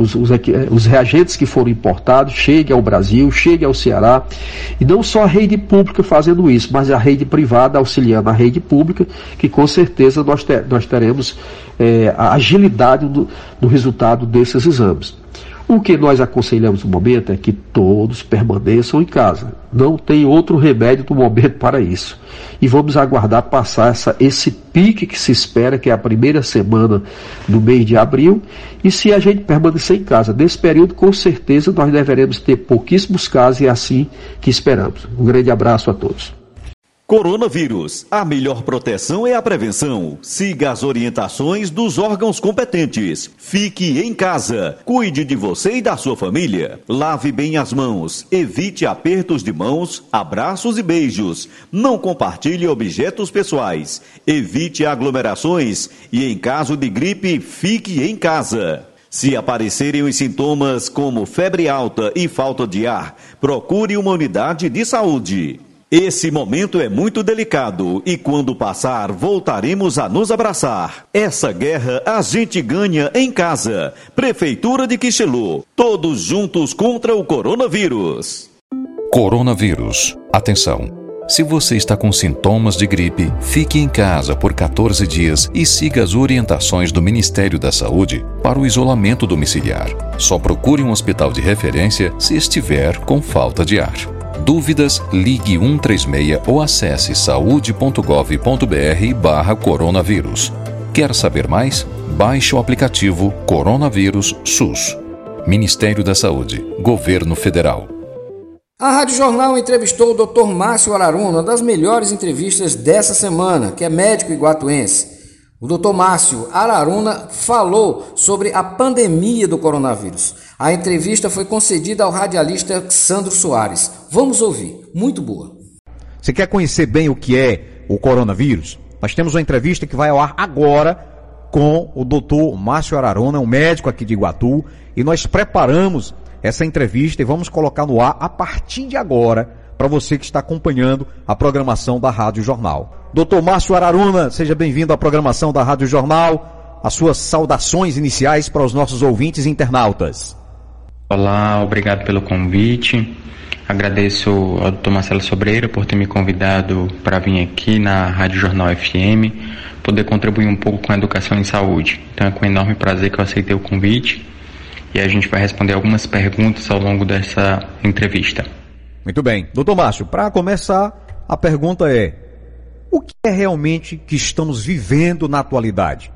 S9: os reagentes que foram importados cheguem ao Brasil, cheguem ao Ceará, e não só a rede pública fazendo isso, mas a rede privada auxiliando a rede pública, que com certeza nós teremos a agilidade no resultado desses exames. O que nós aconselhamos no momento é que todos permaneçam em casa. Não tem outro remédio no momento para isso. E vamos aguardar passar esse pique que se espera, que é a primeira semana do mês de abril. E se a gente permanecer em casa nesse período, com certeza nós deveremos ter pouquíssimos casos, e é assim que esperamos. Um grande abraço a todos.
S3: Coronavírus. A melhor proteção é a prevenção. Siga as orientações dos órgãos competentes. Fique em casa. Cuide de você e da sua família. Lave bem as mãos. Evite apertos de mãos, abraços e beijos. Não compartilhe objetos pessoais. Evite aglomerações. E em caso de gripe, fique em casa. Se aparecerem os sintomas como febre alta e falta de ar, procure uma unidade de saúde. Esse momento é muito delicado e quando passar, voltaremos a nos abraçar. Essa guerra a gente ganha em casa. Prefeitura de Quixelô, todos juntos contra o coronavírus.
S6: Coronavírus. Atenção! Se você está com sintomas de gripe, fique em casa por 14 dias e siga as orientações do Ministério da Saúde para o isolamento domiciliar. Só procure um hospital de referência se estiver com falta de ar. Dúvidas? Ligue 136 ou acesse saude.gov.br/coronavírus. Quer saber mais? Baixe o aplicativo Coronavírus SUS. Ministério da Saúde, Governo Federal.
S2: A Rádio Jornal entrevistou o Dr. Márcio Araruna, uma das melhores entrevistas dessa semana, que é médico iguatuense. O Dr. Márcio Araruna falou sobre a pandemia do coronavírus. A entrevista foi concedida ao radialista Sandro Soares. Vamos ouvir, muito boa.
S10: Você quer conhecer bem o que é o coronavírus? Nós temos uma entrevista que vai ao ar agora com o Dr. Márcio Araruna, um médico aqui de Iguatu, e nós preparamos essa entrevista e vamos colocar no ar a partir de agora, para você que está acompanhando a programação da Rádio Jornal. Dr. Márcio Araruna, seja bem-vindo à programação da Rádio Jornal. As suas saudações iniciais para os nossos ouvintes e internautas.
S11: Olá, obrigado pelo convite. Agradeço ao Dr. Marcelo Sobreira por ter me convidado para vir aqui na Rádio Jornal FM, poder contribuir um pouco com a educação em saúde. Então é com enorme prazer que eu aceitei o convite e a gente vai responder algumas perguntas ao longo dessa entrevista.
S10: Muito bem. Doutor Márcio, para começar, a pergunta é: o que é realmente que estamos vivendo na atualidade?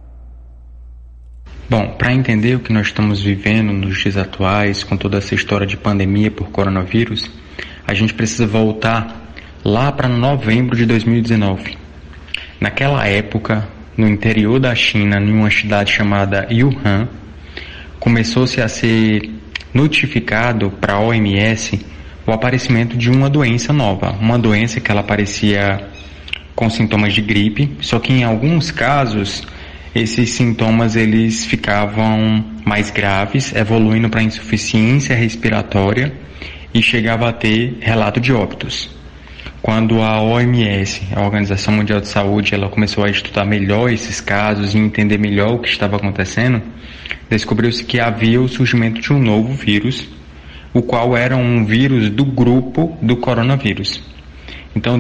S11: Bom, para entender o que nós estamos vivendo nos dias atuais, com toda essa história de pandemia por coronavírus, a gente precisa voltar lá para novembro de 2019. Naquela época, no interior da China, em uma cidade chamada Wuhan, começou-se a ser notificado para a OMS o aparecimento de uma doença nova, uma doença que ela aparecia com sintomas de gripe, só que em alguns casos esses sintomas eles ficavam mais graves, evoluindo para insuficiência respiratória e chegava a ter relato de óbitos. Quando a OMS, a Organização Mundial de Saúde, ela começou a estudar melhor esses casos e entender melhor o que estava acontecendo, descobriu-se que havia o surgimento de um novo vírus, o qual era um vírus do grupo do coronavírus. Então,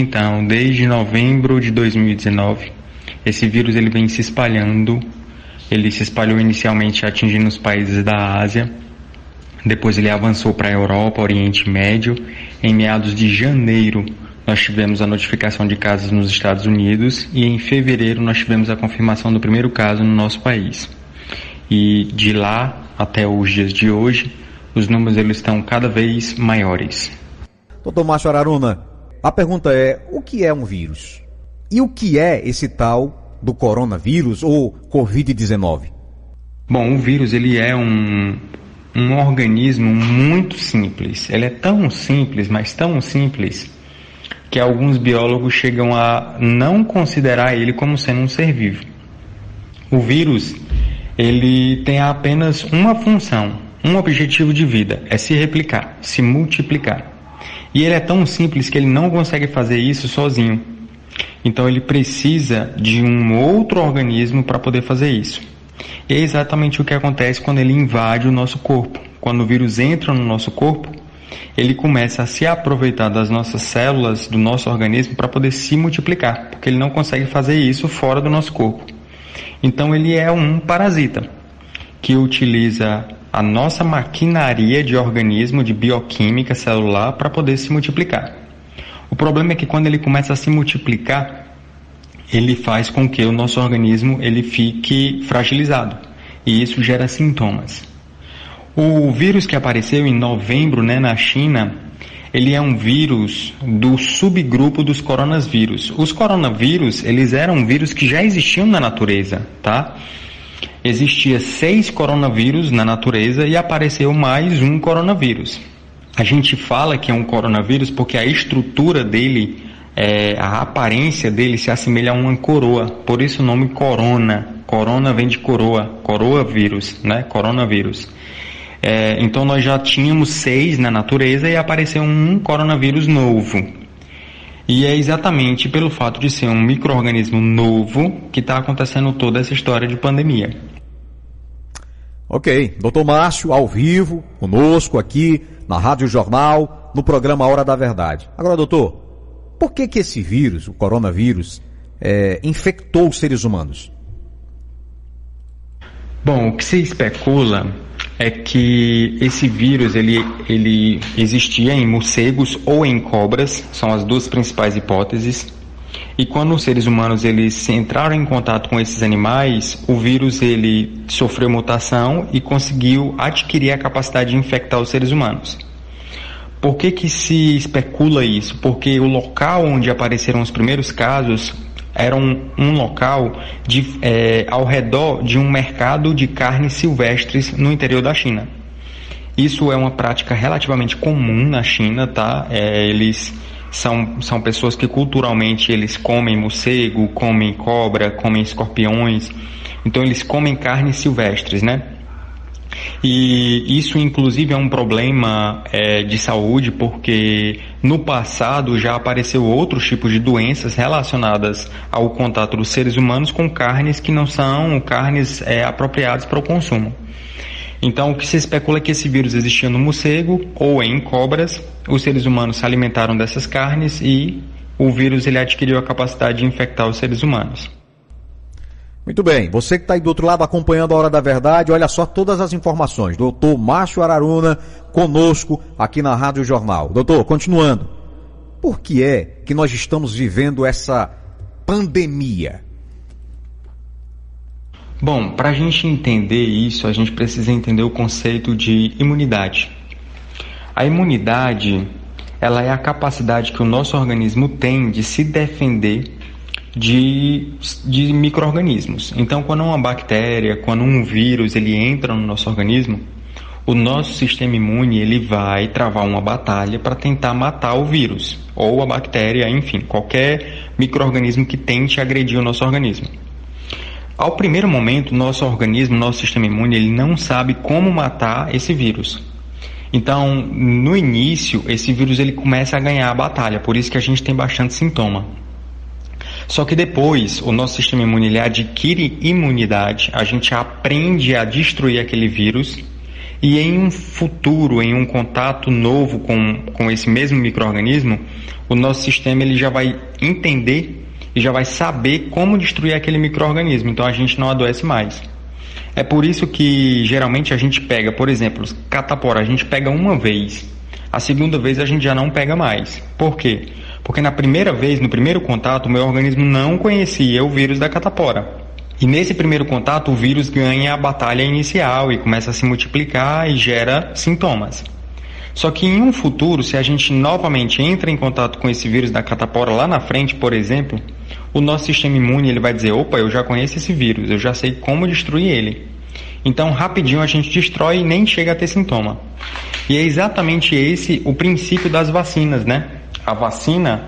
S11: desde novembro de 2019, esse vírus ele vem se espalhando. Ele se espalhou inicialmente atingindo os países da Ásia, depois ele avançou para a Europa, Oriente Médio. Em meados de janeiro, nós tivemos a notificação de casos nos Estados Unidos e em fevereiro nós tivemos a confirmação do primeiro caso no nosso país. E de lá até os dias de hoje, os números eles estão cada vez maiores.
S10: Doutor Márcio Araruna, a pergunta é, o que é um vírus? E o que é esse tal do coronavírus ou Covid-19?
S11: Bom, o vírus ele é um organismo muito simples. Ele é tão simples, mas tão simples, que alguns biólogos chegam a não considerar ele como sendo um ser vivo. O vírus, ele tem apenas uma função, um objetivo de vida, é se replicar, se multiplicar. E ele é tão simples que ele não consegue fazer isso sozinho. Então ele precisa de um outro organismo para poder fazer isso. E é exatamente o que acontece quando ele invade o nosso corpo. Quando o vírus entra no nosso corpo, ele começa a se aproveitar das nossas células, do nosso organismo, para poder se multiplicar, porque ele não consegue fazer isso fora do nosso corpo. Então ele é um parasita, que utiliza a nossa maquinaria de organismo, de bioquímica celular, para poder se multiplicar. O problema é que quando ele começa a se multiplicar, ele faz com que o nosso organismo ele fique fragilizado, e isso gera sintomas. O vírus que apareceu em novembro, na China, ele é um vírus do subgrupo dos coronavírus. Os coronavírus, eles eram vírus que já existiam na natureza, tá? Existia 6 coronavírus na natureza e apareceu mais um coronavírus. A gente fala que é um coronavírus porque a estrutura dele, a aparência dele se assemelha a uma coroa, por isso o nome corona. Corona vem de coroa, coroavírus, coronavírus. Então nós já tínhamos 6 na natureza e apareceu um coronavírus novo. E é exatamente pelo fato de ser um micro-organismo novo que está acontecendo toda essa história de pandemia.
S10: Ok, Dr. Márcio, ao vivo, conosco aqui na Rádio Jornal, no programa Hora da Verdade. Agora, doutor, por que esse vírus, o coronavírus, infectou os seres humanos?
S11: Bom, o que se especula é que esse vírus ele existia em morcegos ou em cobras, são as duas principais hipóteses. E quando os seres humanos eles entraram em contato com esses animais, o vírus ele sofreu mutação e conseguiu adquirir a capacidade de infectar os seres humanos. Por que se especula isso? Porque o local onde apareceram os primeiros casos era um local ao redor de um mercado de carnes silvestres no interior da China. Isso é uma prática relativamente comum na China, tá? Eles são pessoas que culturalmente eles comem morcego, comem cobra, comem escorpiões. Então eles comem carnes silvestres, E isso inclusive é um problema de saúde, porque no passado já apareceu outros tipos de doenças relacionadas ao contato dos seres humanos com carnes que não são carnes apropriadas para o consumo. Então o que se especula é que esse vírus existia no morcego ou em cobras, os seres humanos se alimentaram dessas carnes e o vírus ele adquiriu a capacidade de infectar os seres humanos.
S10: Muito bem, você que está aí do outro lado acompanhando a Hora da Verdade, olha só todas as informações. Doutor Márcio Araruna conosco aqui na Rádio Jornal. Doutor, continuando. por que é que nós estamos vivendo essa pandemia?
S11: Bom, para a gente entender isso, a gente precisa entender o conceito de imunidade. A imunidade, ela é a capacidade que o nosso organismo tem de se defender de micro-organismos. Então, quando uma bactéria, quando um vírus, ele entra no nosso organismo, o nosso sistema imune, ele vai travar uma batalha para tentar matar o vírus, ou a bactéria, enfim, qualquer micro-organismo que tente agredir o nosso organismo. Ao primeiro momento, nosso organismo, nosso sistema imune, ele não sabe como matar esse vírus. Então, no início, esse vírus ele começa a ganhar a batalha, por isso que a gente tem bastante sintoma. Só que depois, o nosso sistema imune ele adquire imunidade, a gente aprende a destruir aquele vírus, e em um futuro, em um contato novo com esse mesmo micro-organismo, o nosso sistema ele já vai entender e já vai saber como destruir aquele micro-organismo, então a gente não adoece mais. É por isso que geralmente a gente pega, por exemplo, catapora, a gente pega uma vez, a segunda vez a gente já não pega mais. Por quê? Porque na primeira vez, no primeiro contato, o meu organismo não conhecia o vírus da catapora. E nesse primeiro contato o vírus ganha a batalha inicial e começa a se multiplicar e gera sintomas. Só que em um futuro, se a gente novamente entra em contato com esse vírus da catapora lá na frente, por exemplo, o nosso sistema imune ele vai dizer, opa, eu já conheço esse vírus, eu já sei como destruir ele. Então rapidinho a gente destrói e nem chega a ter sintoma. E é exatamente esse o princípio das vacinas, né? A vacina,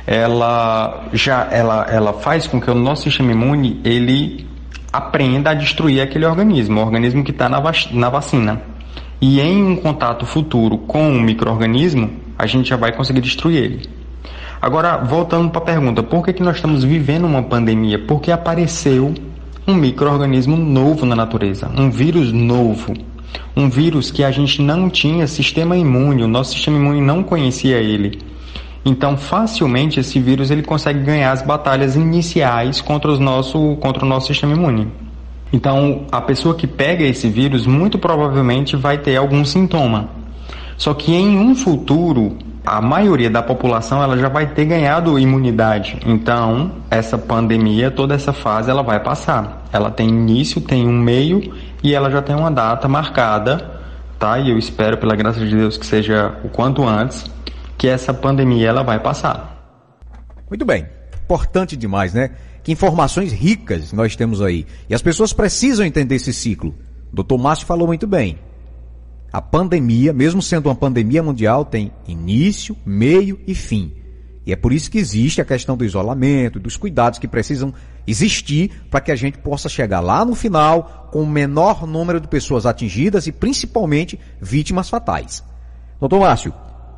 S11: ela faz com que o nosso sistema imune ele aprenda a destruir aquele organismo, o organismo que está na vacina. E em um contato futuro com um micro-organismo, a gente já vai conseguir destruir ele. Agora, voltando para a pergunta, por que nós estamos vivendo uma pandemia? Porque apareceu um micro-organismo novo na natureza, um vírus novo, um vírus que a gente não tinha sistema imune, o nosso sistema imune não conhecia ele. Então, facilmente, esse vírus ele consegue ganhar as batalhas iniciais contra o nosso sistema imune. Então, a pessoa que pega esse vírus, muito provavelmente vai ter algum sintoma. Só que em um futuro, a maioria da população ela já vai ter ganhado imunidade. Então, essa pandemia, toda essa fase, ela vai passar. Ela tem início, tem um meio e ela já tem uma data marcada, tá? E eu espero, pela graça de Deus, que seja o quanto antes, que essa pandemia ela vai passar.
S10: Muito bem. Importante demais, né? Que informações ricas nós temos aí. E as pessoas precisam entender esse ciclo. O Dr. Márcio falou muito bem. A pandemia, mesmo sendo uma pandemia mundial, tem início, meio e fim. E é por isso que existe a questão do isolamento, dos cuidados que precisam existir para que a gente possa chegar lá no final com o menor número de pessoas atingidas e principalmente vítimas fatais. Dr. Márcio,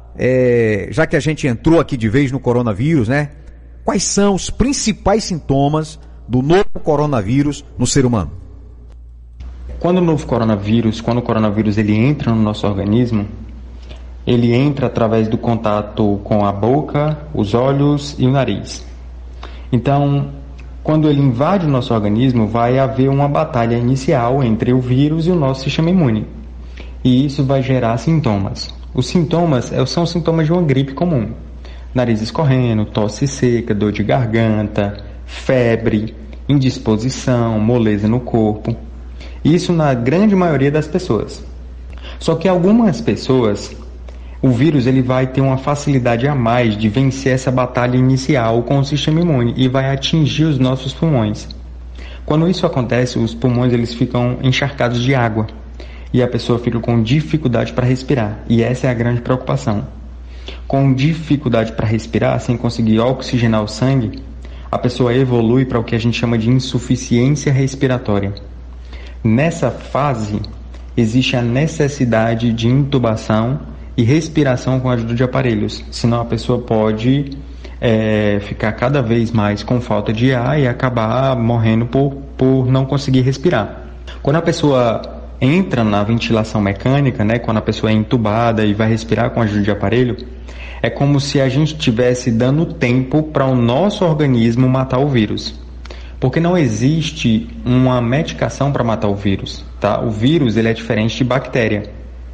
S10: já que a gente entrou aqui de vez no coronavírus, né? Quais são os principais sintomas do novo coronavírus no ser humano?
S11: Quando o coronavírus ele entra no nosso organismo, ele entra através do contato com a boca, os olhos e o nariz. Então, quando ele invade o nosso organismo, vai haver uma batalha inicial entre o vírus e o nosso sistema imune. E isso vai gerar sintomas. Os sintomas são sintomas de uma gripe comum. Nariz escorrendo, tosse seca, dor de garganta, febre, indisposição, moleza no corpo. Isso na grande maioria das pessoas. Só que algumas pessoas, o vírus ele vai ter uma facilidade a mais de vencer essa batalha inicial com o sistema imune e vai atingir os nossos pulmões. Quando isso acontece, os pulmões eles ficam encharcados de água e a pessoa fica com dificuldade para respirar. E essa é a grande preocupação. Com dificuldade para respirar, sem conseguir oxigenar o sangue, a pessoa evolui para o que a gente chama de insuficiência respiratória. Nessa fase, existe a necessidade de intubação e respiração com a ajuda de aparelhos, senão a pessoa pode ficar cada vez mais com falta de ar e acabar morrendo por não conseguir respirar. Quando a pessoa entra na ventilação mecânica, né, quando a pessoa é intubada e vai respirar com a ajuda de aparelho, é como se a gente estivesse dando tempo para o nosso organismo matar o vírus. Porque não existe uma medicação para matar o vírus, tá? O vírus ele é diferente de bactéria.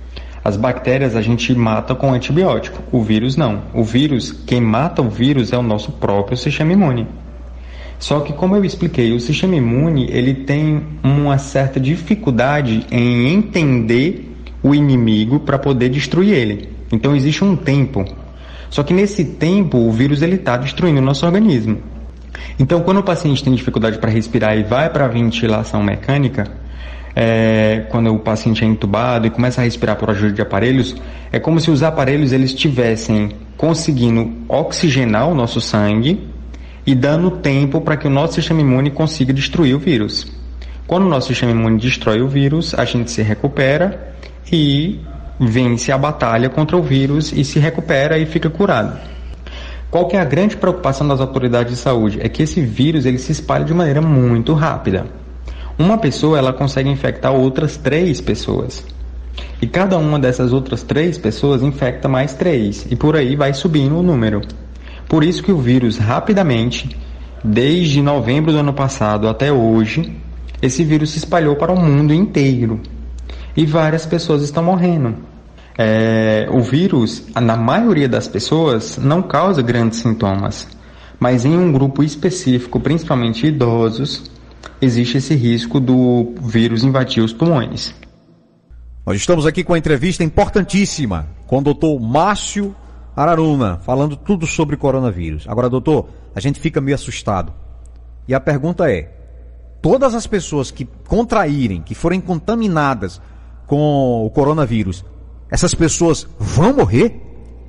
S11: As bactérias a gente mata com antibiótico, o vírus não. O vírus, quem mata o vírus é o nosso próprio sistema imune. Só que, como eu expliquei, o sistema imune ele tem uma certa dificuldade em entender o inimigo para poder destruir ele. Então existe um tempo. Só que nesse tempo o vírus está destruindo o nosso organismo. Então quando o paciente tem dificuldade para respirar e vai para a ventilação mecânica, quando o paciente é intubado e começa a respirar por ajuda de aparelhos, é como se os aparelhos eles estivessem conseguindo oxigenar o nosso sangue e dando tempo para que o nosso sistema imune consiga destruir o vírus. Quando o nosso sistema imune destrói o vírus, a gente se recupera e vence a batalha contra o vírus e se recupera e fica curado. Qual que é a grande preocupação das autoridades de saúde? É que esse vírus ele se espalha de maneira muito rápida. Uma pessoa ela consegue infectar outras 3 pessoas. E cada uma dessas outras 3 pessoas infecta mais 3. E por aí vai subindo o número. Por isso que o vírus rapidamente, desde novembro do ano passado até hoje, esse vírus se espalhou para o mundo inteiro. E várias pessoas estão morrendo. O vírus, na maioria das pessoas, não causa grandes sintomas. Mas em um grupo específico, principalmente idosos, existe esse risco do vírus invadir os pulmões.
S10: Nós estamos aqui com uma entrevista importantíssima com o Dr. Márcio Araruna, falando tudo sobre coronavírus. Agora, doutor, a gente fica meio assustado. E a pergunta é, todas as pessoas que contraírem, que forem contaminadas com o coronavírus, essas pessoas vão morrer?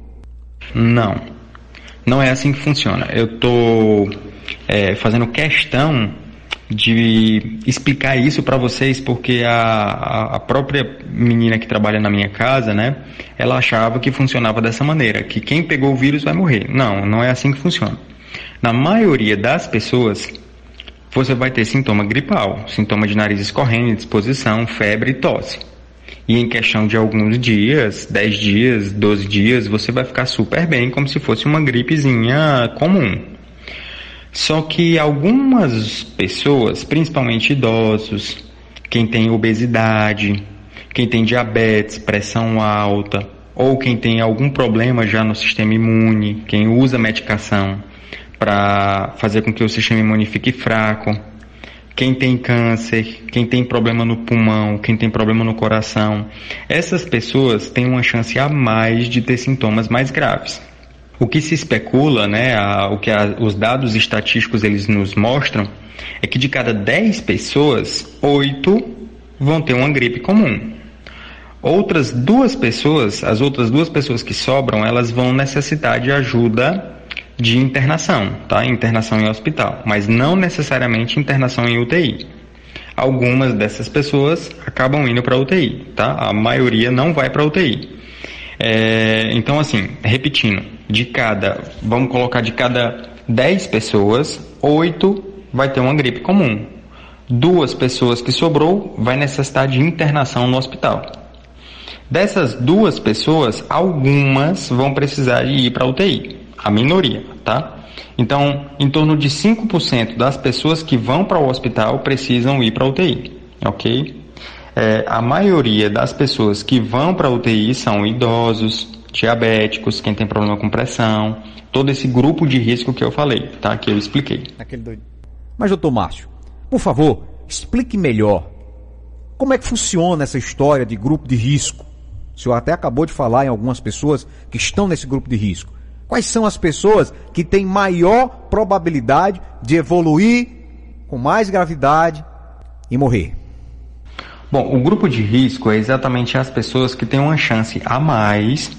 S11: Não é assim que funciona. Eu estou fazendo questão de explicar isso para vocês, porque a própria menina que trabalha na minha casa, né, ela achava que funcionava dessa maneira, que quem pegou o vírus vai morrer. Não é assim que funciona. Na maioria das pessoas, você vai ter sintoma gripal, sintoma de nariz escorrendo, disposição, febre e tosse. E em questão de alguns dias, 10 dias, 12 dias, você vai ficar super bem, como se fosse uma gripezinha comum. Só que algumas pessoas, principalmente idosos, quem tem obesidade, quem tem diabetes, pressão alta, ou quem tem algum problema já no sistema imune, quem usa medicação para fazer com que o sistema imune fique fraco, quem tem câncer, quem tem problema no pulmão, quem tem problema no coração, essas pessoas têm uma chance a mais de ter sintomas mais graves. O que se especula, né, os dados estatísticos eles nos mostram, é que de cada 10 pessoas, 8 vão ter uma gripe comum. As outras 2 pessoas que sobram, elas vão necessitar de ajuda de internação, tá? Internação em hospital, mas não necessariamente internação em UTI. Algumas dessas pessoas acabam indo para UTI, tá? A maioria não vai para UTI. Então, assim, repetindo, vamos colocar de cada 10 pessoas, 8 vai ter uma gripe comum. 2 pessoas que sobrou vai necessitar de internação no hospital. Dessas 2 pessoas, algumas vão precisar de ir para UTI, a minoria, tá? Então, em torno de 5% das pessoas que vão para o hospital precisam ir para UTI, ok? A maioria das pessoas que vão para a UTI são idosos, diabéticos, quem tem problema com pressão, todo esse grupo de risco que eu falei, tá? Que eu expliquei.
S10: Mas, doutor Márcio, por favor, explique melhor como é que funciona essa história de grupo de risco. O senhor até acabou de falar em algumas pessoas que estão nesse grupo de risco. Quais são as pessoas que têm maior probabilidade de evoluir com mais gravidade e morrer?
S11: Bom, o grupo de risco é exatamente as pessoas que têm uma chance a mais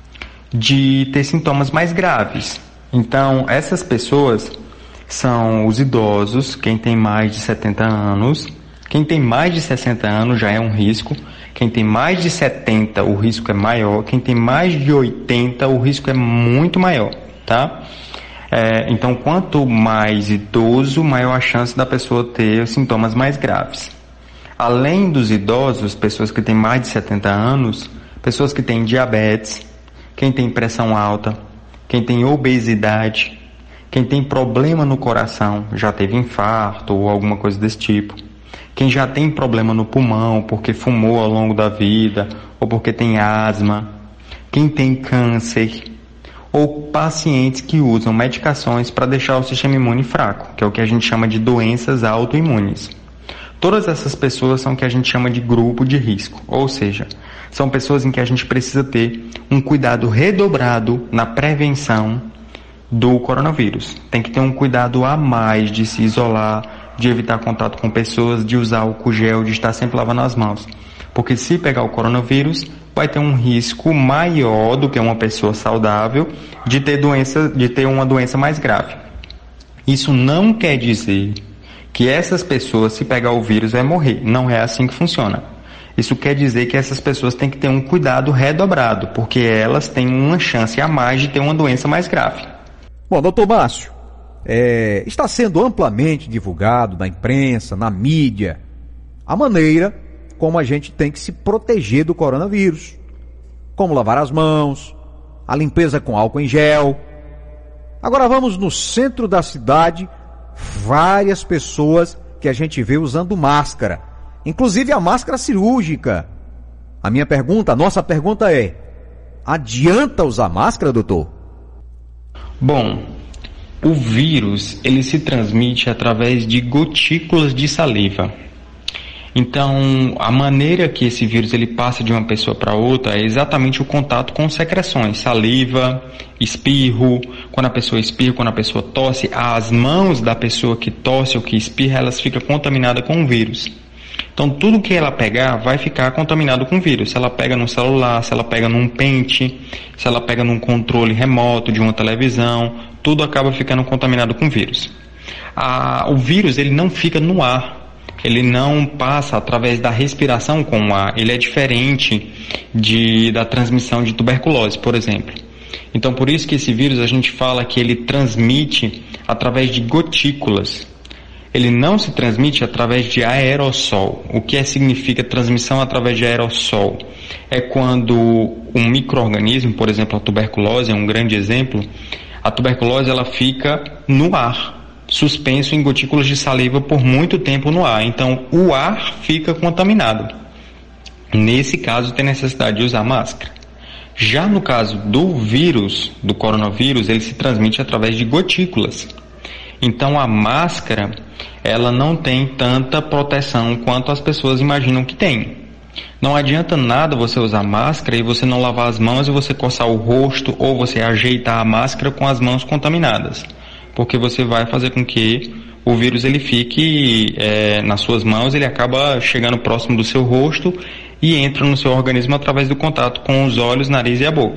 S11: de ter sintomas mais graves. Então, essas pessoas são os idosos, quem tem mais de 70 anos. Quem tem mais de 60 anos já é um risco. Quem tem mais de 70, o risco é maior. Quem tem mais de 80, o risco é muito maior, tá? Então, quanto mais idoso, maior a chance da pessoa ter sintomas mais graves. Além dos idosos, pessoas que têm mais de 70 anos, pessoas que têm diabetes, quem tem pressão alta, quem tem obesidade, quem tem problema no coração, já teve infarto ou alguma coisa desse tipo, Quem já tem problema no pulmão, porque fumou ao longo da vida, ou porque tem asma, quem tem câncer, ou pacientes que usam medicações para deixar o sistema imune fraco, que é o que a gente chama de doenças autoimunes. Todas essas pessoas são o que a gente chama de grupo de risco, ou seja, são pessoas em que a gente precisa ter um cuidado redobrado na prevenção do coronavírus. Tem que ter um cuidado a mais de se isolar, de evitar contato com pessoas, de usar álcool gel, de estar sempre lavando as mãos. Porque se pegar o coronavírus, vai ter um risco maior do que uma pessoa saudável de ter uma doença mais grave. Isso não quer dizer que essas pessoas, se pegar o vírus, vai morrer. Não é assim que funciona. Isso quer dizer que essas pessoas têm que ter um cuidado redobrado, porque elas têm uma chance a mais de ter uma doença mais grave.
S10: Bom, doutor Márcio, está sendo amplamente divulgado na imprensa, na mídia, a maneira como a gente tem que se proteger do coronavírus. Como lavar as mãos, a limpeza com álcool em gel. Agora vamos no centro da cidade, várias pessoas que a gente vê usando máscara, inclusive a máscara cirúrgica. A nossa pergunta é: adianta usar máscara, doutor?
S11: Bom, o vírus, ele se transmite através de gotículas de saliva. Então, a maneira que esse vírus ele passa de uma pessoa para outra é exatamente o contato com secreções, saliva, espirro. Quando a pessoa espirra, quando a pessoa tosse, as mãos da pessoa que tosse ou que espirra, elas ficam contaminadas com o vírus. Então, tudo que ela pegar vai ficar contaminado com o vírus. Se ela pega num celular, se ela pega num pente, se ela pega num controle remoto de uma televisão, tudo acaba ficando contaminado com o vírus. O vírus, ele não fica no ar. Ele não passa através da respiração com o ar. Ele é diferente da transmissão de tuberculose, por exemplo. Então, por isso que esse vírus, a gente fala que ele transmite através de gotículas. Ele não se transmite através de aerossol. O que significa transmissão através de aerossol? É quando um micro-organismo, por exemplo, a tuberculose é um grande exemplo, a tuberculose ela fica no ar, suspenso em gotículas de saliva por muito tempo no ar. Então, o ar fica contaminado. Nesse caso, tem necessidade de usar máscara. Já no caso do vírus, do coronavírus, ele se transmite através de gotículas. Então, a máscara, ela não tem tanta proteção quanto as pessoas imaginam que tem. Não adianta nada você usar máscara e você não lavar as mãos e você coçar o rosto ou você ajeitar a máscara com as mãos contaminadas. Porque você vai fazer com que o vírus ele fique nas suas mãos, ele acaba chegando próximo do seu rosto e entra no seu organismo através do contato com os olhos, nariz e a boca.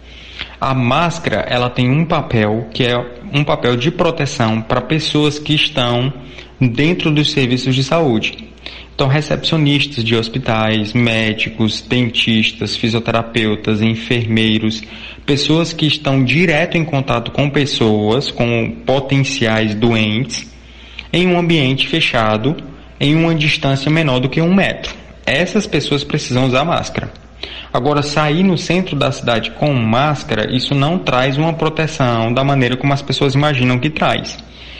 S11: A máscara, ela tem um papel que é um papel de proteção para pessoas que estão dentro dos serviços de saúde. Então, recepcionistas de hospitais, médicos, dentistas, fisioterapeutas, enfermeiros, pessoas que estão direto em contato com pessoas, com potenciais doentes, em um ambiente fechado, em uma distância menor do que 1 metro. Essas pessoas precisam usar máscara. Agora, sair no centro da cidade com máscara, isso não traz uma proteção da maneira como as pessoas imaginam que traz.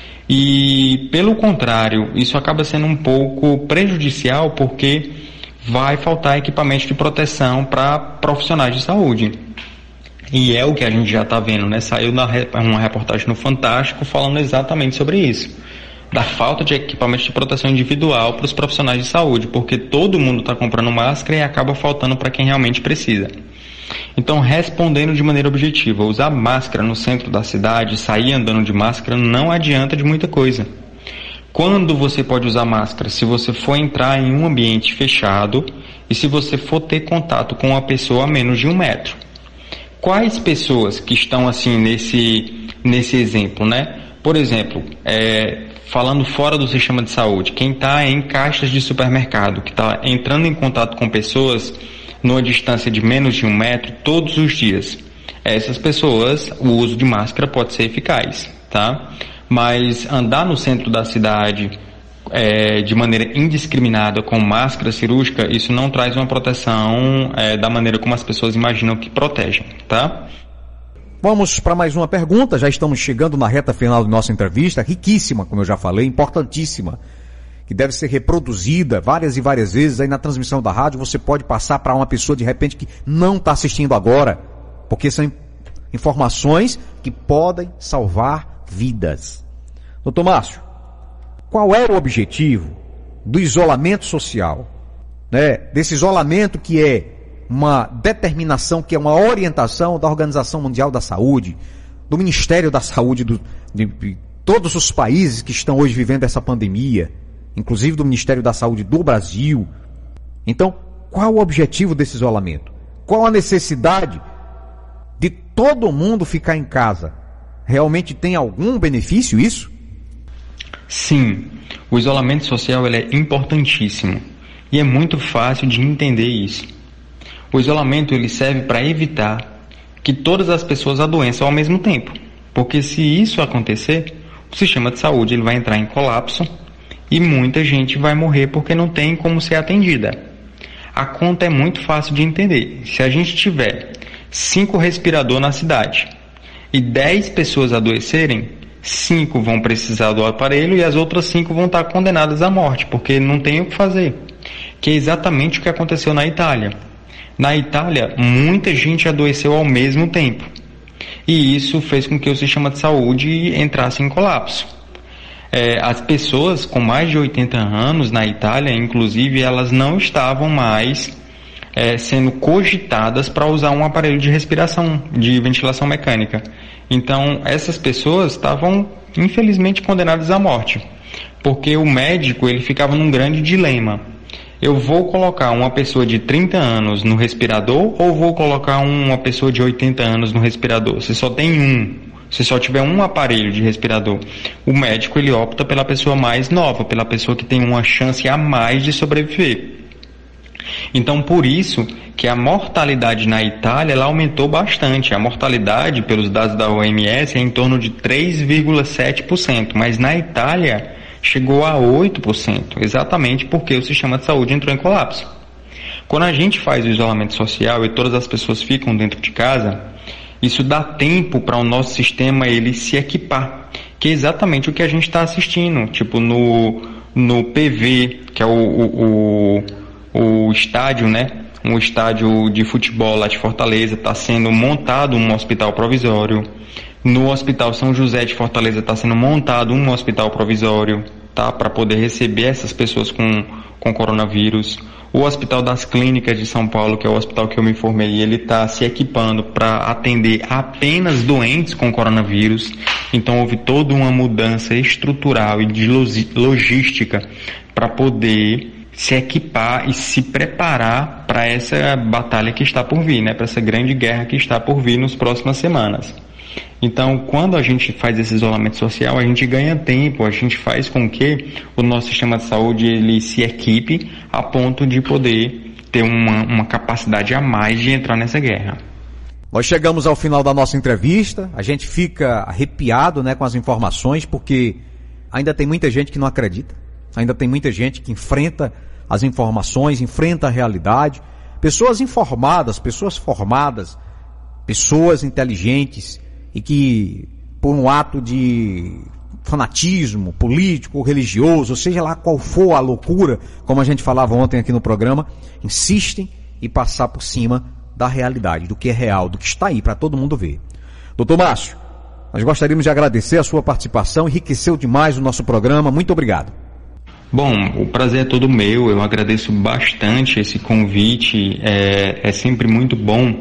S11: E, pelo contrário, isso acaba sendo um pouco prejudicial porque vai faltar equipamento de proteção para profissionais de saúde. E é o que a gente já está vendo, né? Saiu uma reportagem no Fantástico falando exatamente sobre isso. Da falta de equipamento de proteção individual para os profissionais de saúde, porque todo mundo está comprando máscara e acaba faltando para quem realmente precisa. Então, respondendo de maneira objetiva, usar máscara no centro da cidade, sair andando de máscara, não adianta de muita coisa. Quando você pode usar máscara? Se você for entrar em um ambiente fechado e se você for ter contato com uma pessoa a menos de 1 metro. Quais pessoas que estão assim nesse exemplo, né? Por exemplo, falando fora do sistema de saúde, quem está em caixas de supermercado, que está entrando em contato com pessoas numa distância de menos de 1 metro todos os dias. Essas pessoas, o uso de máscara pode ser eficaz, tá? Mas andar no centro da cidade de maneira indiscriminada com máscara cirúrgica, isso não traz uma proteção da maneira como as pessoas imaginam que protegem, tá?
S10: Vamos para mais uma pergunta, já estamos chegando na reta final da nossa entrevista, riquíssima, como eu já falei, importantíssima, que deve ser reproduzida várias e várias vezes aí na transmissão da rádio, você pode passar para uma pessoa de repente que não está assistindo agora, porque são informações que podem salvar vidas. Doutor Márcio, qual é o objetivo do isolamento social, né? Desse isolamento que é uma determinação, que é uma orientação da Organização Mundial da Saúde, do Ministério da Saúde de todos os países que estão hoje vivendo essa pandemia, inclusive do Ministério da Saúde do Brasil. Então, qual o objetivo desse isolamento? Qual a necessidade de todo mundo ficar em casa? Realmente tem algum benefício isso?
S11: Sim, o isolamento social ele é importantíssimo e é muito fácil de entender isso. O isolamento ele serve para evitar que todas as pessoas adoeçam ao mesmo tempo, porque se isso acontecer, o sistema de saúde ele vai entrar em colapso e muita gente vai morrer porque não tem como ser atendida. A conta é muito fácil de entender. Se a gente tiver 5 respiradores na cidade e 10 pessoas adoecerem, 5 vão precisar do aparelho e as outras 5 vão estar condenadas à morte, porque não tem o que fazer. Que é exatamente o que aconteceu na Itália. Na Itália, muita gente adoeceu ao mesmo tempo. E isso fez com que o sistema de saúde entrasse em colapso. As pessoas com mais de 80 anos na Itália, inclusive, elas não estavam mais sendo cogitadas para usar um aparelho de respiração, de ventilação mecânica. Então, essas pessoas estavam, infelizmente, condenadas à morte. Porque o médico ele ficava num grande dilema. Eu vou colocar uma pessoa de 30 anos no respirador ou vou colocar uma pessoa de 80 anos no respirador? Se só tem um, se só tiver um aparelho de respirador, o médico ele opta pela pessoa mais nova, pela pessoa que tem uma chance a mais de sobreviver. Então, por isso que a mortalidade na Itália ela aumentou bastante. A mortalidade, pelos dados da OMS, é em torno de 3,7%, mas na Itália chegou a 8%, exatamente porque o sistema de saúde entrou em colapso. Quando a gente faz o isolamento social e todas as pessoas ficam dentro de casa, isso dá tempo para o nosso sistema ele se equipar, que é exatamente o que a gente está assistindo, tipo no PV, que é o estádio, né? Um estádio de futebol lá de Fortaleza, está sendo montado um hospital provisório. No Hospital São José de Fortaleza está sendo montado um hospital provisório, tá? Para poder receber essas pessoas com coronavírus. O Hospital das Clínicas de São Paulo, que é o hospital que eu me formei, ele está se equipando para atender apenas doentes com coronavírus. Então houve toda uma mudança estrutural e de logística para poder se equipar e se preparar para essa batalha que está por vir, né? Para essa grande guerra que está por vir nas próximas semanas. Então, quando a gente faz esse isolamento social, a gente ganha tempo, a gente faz com que o nosso sistema de saúde ele se equipe a ponto de poder ter uma capacidade a mais de entrar nessa guerra.
S10: Nós chegamos ao final da nossa entrevista, a gente fica arrepiado, né, com as informações, porque ainda tem muita gente que não acredita, ainda tem muita gente que enfrenta as informações, enfrenta a realidade, pessoas informadas, pessoas formadas, pessoas inteligentes, e que, por um ato de fanatismo político, religioso, ou seja lá qual for a loucura, como a gente falava ontem aqui no programa, insistem em passar por cima da realidade, do que é real, do que está aí para todo mundo ver. Doutor Márcio, nós gostaríamos de agradecer a sua participação, enriqueceu demais o nosso programa, muito obrigado.
S11: Bom, o prazer é todo meu, eu agradeço bastante esse convite, é sempre muito bom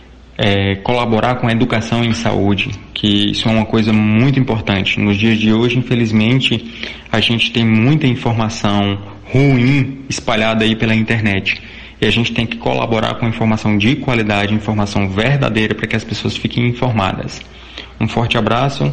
S11: colaborar com a educação em saúde, que isso é uma coisa muito importante. Nos dias de hoje, infelizmente, a gente tem muita informação ruim espalhada aí pela internet. E a gente tem que colaborar com informação de qualidade, informação verdadeira, para que as pessoas fiquem informadas. Um forte abraço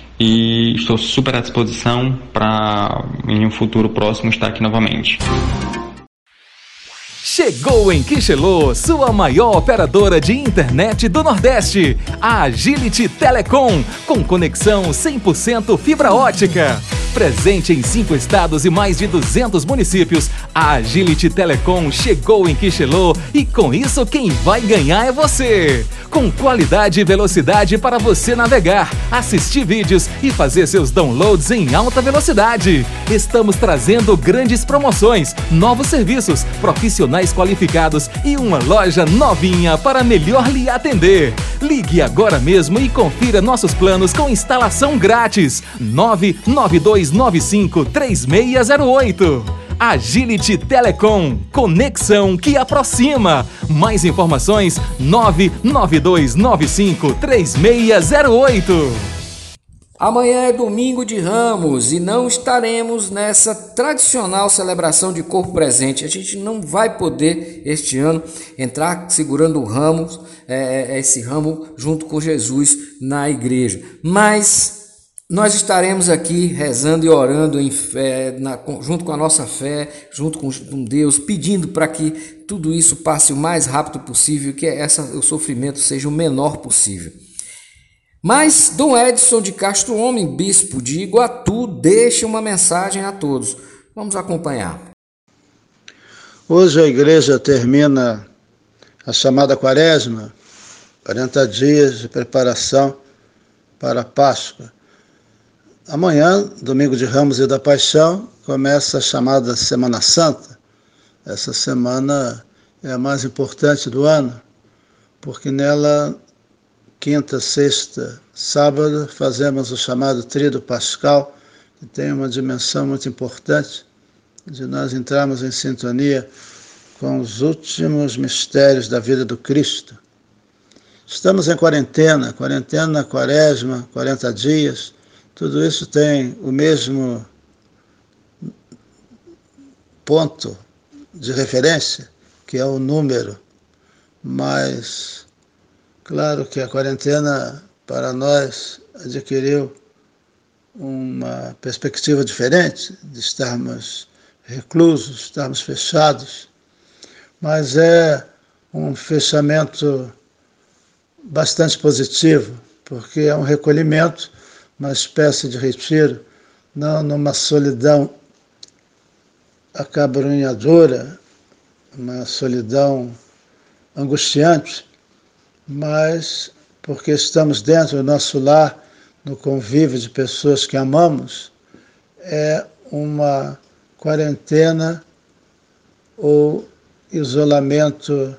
S11: e estou super à disposição para, em um futuro próximo, estar aqui novamente.
S1: Chegou em Quixelô, sua maior operadora de internet do Nordeste, a Agility Telecom, com conexão 100% fibra ótica. Presente em 5 estados e mais de 200 municípios, a Agility Telecom chegou em Quixelô e com isso quem vai ganhar é você. Com qualidade e velocidade para você navegar, assistir vídeos e fazer seus downloads em alta velocidade. Estamos trazendo grandes promoções, novos serviços, profissionais qualificados e uma loja novinha para melhor lhe atender. Ligue agora mesmo e confira nossos planos com instalação grátis. 992953608. Agility Telecom, conexão que aproxima. Mais informações 992953608.
S2: Amanhã é domingo de Ramos e não estaremos nessa tradicional celebração de corpo presente. A gente não vai poder este ano entrar segurando o ramo, esse ramo junto com Jesus na igreja. Mas nós estaremos aqui rezando e orando em fé, junto com a nossa fé, junto com Deus, pedindo para que tudo isso passe o mais rápido possível, que o sofrimento seja o menor possível. Mas Dom Edson de Castro Homem, bispo de Iguatu, deixa uma mensagem a todos. Vamos acompanhar.
S12: Hoje a igreja termina a chamada Quaresma, 40 dias de preparação para a Páscoa. Amanhã, domingo de Ramos e da Paixão, começa a chamada Semana Santa. Essa semana é a mais importante do ano, porque nela, quinta, sexta, sábado, fazemos o chamado Tríduo Pascal, que tem uma dimensão muito importante, de nós entrarmos em sintonia com os últimos mistérios da vida do Cristo. Estamos em quarentena, quaresma, 40 dias, tudo isso tem o mesmo ponto de referência, que é o número, mas claro que a quarentena para nós adquiriu uma perspectiva diferente de estarmos reclusos, estarmos fechados, mas é um fechamento bastante positivo, porque é um recolhimento, uma espécie de retiro, não numa solidão acabrunhadora, uma solidão angustiante, mas porque estamos dentro do nosso lar, no convívio de pessoas que amamos, é uma quarentena ou isolamento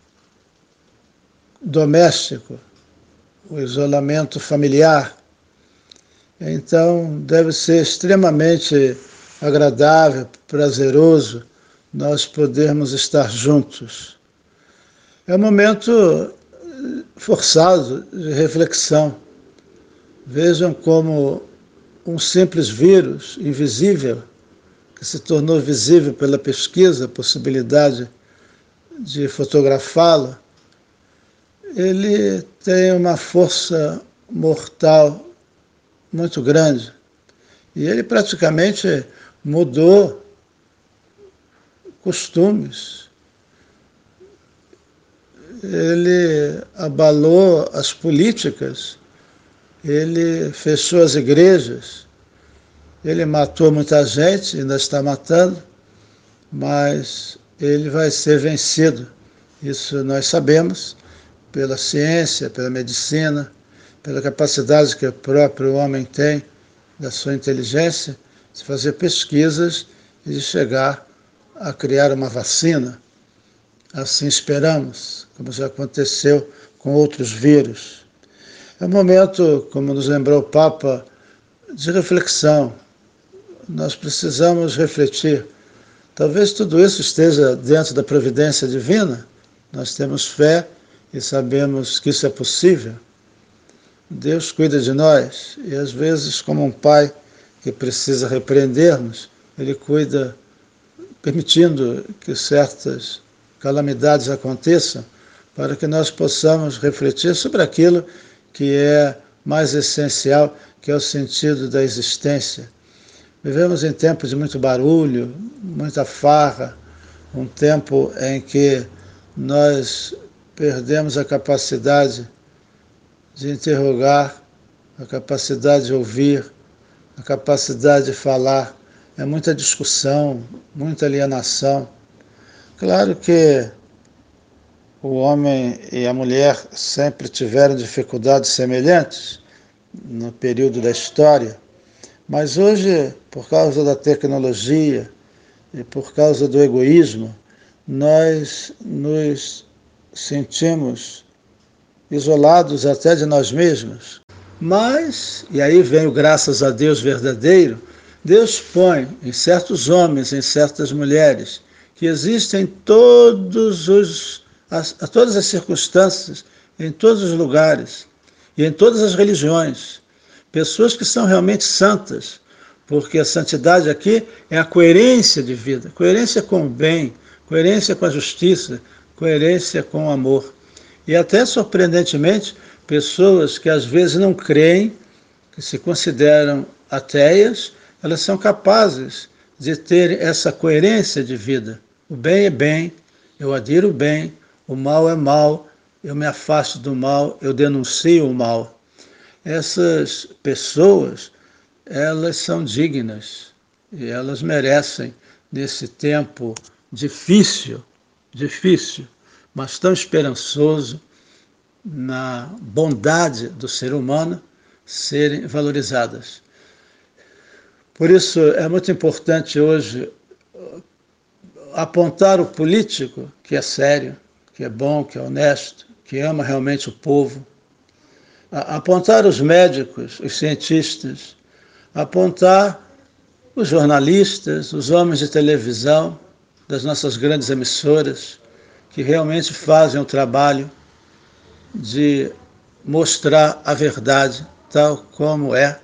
S12: doméstico, o isolamento familiar. Então, deve ser extremamente agradável, prazeroso, nós podermos estar juntos. É um momento forçado de reflexão. Vejam como um simples vírus invisível, que se tornou visível pela pesquisa, a possibilidade de fotografá-lo, ele tem uma força mortal muito grande. E ele praticamente mudou costumes. Ele abalou as políticas, ele fechou as igrejas, ele matou muita gente, ainda está matando, mas ele vai ser vencido. Isso nós sabemos, pela ciência, pela medicina, pela capacidade que o próprio homem tem, da sua inteligência, de fazer pesquisas e de chegar a criar uma vacina. Assim esperamos, como já aconteceu com outros vírus. É um momento, como nos lembrou o Papa, de reflexão. Nós precisamos refletir. Talvez tudo isso esteja dentro da providência divina. Nós temos fé e sabemos que isso é possível. Deus cuida de nós e, às vezes, como um pai que precisa repreender-nos, ele cuida permitindo que certas calamidades aconteçam para que nós possamos refletir sobre aquilo que é mais essencial, que é o sentido da existência. Vivemos em tempos de muito barulho, muita farra, um tempo em que nós perdemos a capacidade de interrogar, a capacidade de ouvir, a capacidade de falar. É muita discussão, muita alienação. Claro que o homem e a mulher sempre tiveram dificuldades semelhantes no período da história, mas hoje, por causa da tecnologia e por causa do egoísmo, nós nos sentimos isolados até de nós mesmos. Mas, e aí vem o graças a Deus verdadeiro, Deus põe em certos homens, em certas mulheres, que existem em todas as circunstâncias, em todos os lugares e em todas as religiões, pessoas que são realmente santas, porque a santidade aqui é a coerência de vida, coerência com o bem, coerência com a justiça, coerência com o amor. E até, surpreendentemente, pessoas que às vezes não creem, que se consideram ateias, elas são capazes de ter essa coerência de vida. O bem é bem, eu adiro o bem, o mal é mal, eu me afasto do mal, eu denuncio o mal. Essas pessoas, elas são dignas e elas merecem, nesse tempo difícil, mas tão esperançoso, na bondade do ser humano, serem valorizadas. Por isso é muito importante hoje apontar o político que é sério, que é bom, que é honesto, que ama realmente o povo, apontar os médicos, os cientistas, apontar os jornalistas, os homens de televisão das nossas grandes emissoras, que realmente fazem o trabalho de mostrar a verdade tal como é.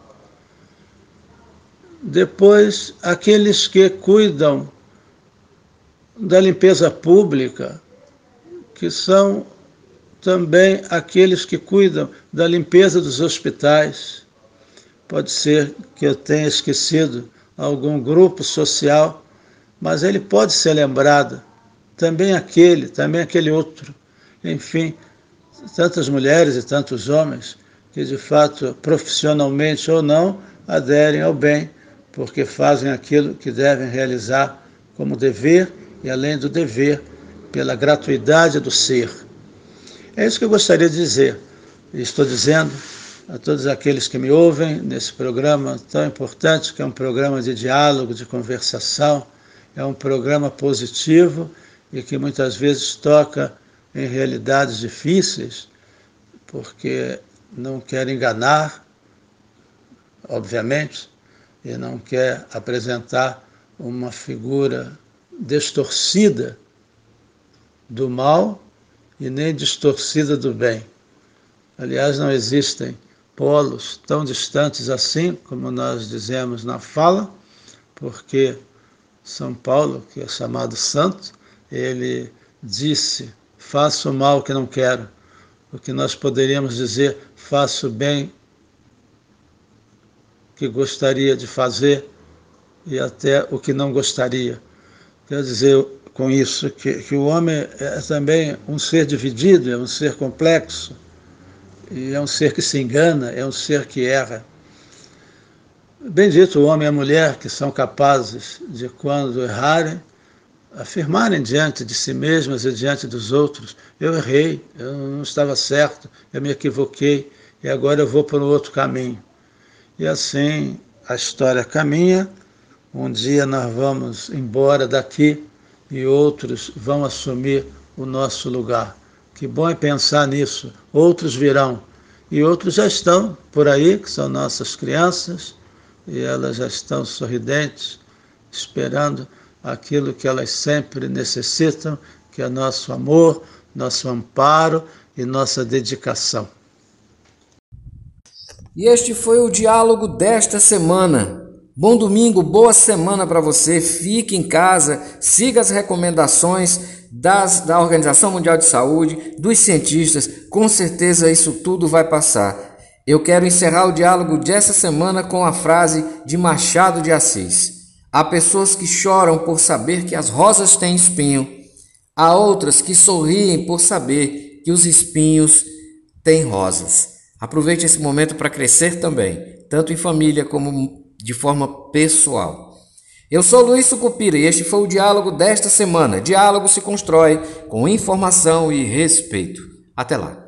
S12: Depois, aqueles que cuidam da limpeza pública, que são também aqueles que cuidam da limpeza dos hospitais. Pode ser que eu tenha esquecido algum grupo social, mas ele pode ser lembrado. Também aquele outro. Enfim, tantas mulheres e tantos homens que, de fato, profissionalmente ou não, aderem ao bem, porque fazem aquilo que devem realizar como dever e, além do dever, pela gratuidade do ser. É isso que eu gostaria de dizer. E estou dizendo a todos aqueles que me ouvem nesse programa tão importante, que é um programa de diálogo, de conversação, é um programa positivo e que muitas vezes toca em realidades difíceis, porque não quer enganar, obviamente, e não quer apresentar uma figura distorcida do mal e nem distorcida do bem. Aliás, não existem polos tão distantes assim, como nós dizemos na fala, porque São Paulo, que é chamado santo, ele disse: faço o mal que não quero. O que nós poderíamos dizer: faço o bem que gostaria de fazer e até o que não gostaria. Quer dizer com isso que o homem é também um ser dividido, é um ser complexo, e é um ser que se engana, é um ser que erra. Bendito o homem e a mulher que são capazes de, quando errarem, afirmarem diante de si mesmas e diante dos outros: eu errei, eu não estava certo, eu me equivoquei e agora eu vou por um outro caminho. E assim a história caminha. Um dia nós vamos embora daqui e outros vão assumir o nosso lugar. Que bom é pensar nisso. Outros virão e outros já estão por aí, que são nossas crianças, e elas já estão sorridentes, esperando aquilo que elas sempre necessitam, que é nosso amor, nosso amparo e nossa dedicação.
S2: E este foi o diálogo desta semana. Bom domingo, boa semana para você. Fique em casa, siga as recomendações da Organização Mundial de Saúde, dos cientistas. Com certeza isso tudo vai passar. Eu quero encerrar o diálogo dessa semana com a frase de Machado de Assis: Há pessoas que choram por saber que as rosas têm espinho. Há outras que sorriem por saber que os espinhos têm rosas. Aproveite esse momento para crescer também, tanto em família como de forma pessoal. Eu sou Luiz Sucupira e este foi o Diálogo desta semana. Diálogo se constrói com informação e respeito. Até lá.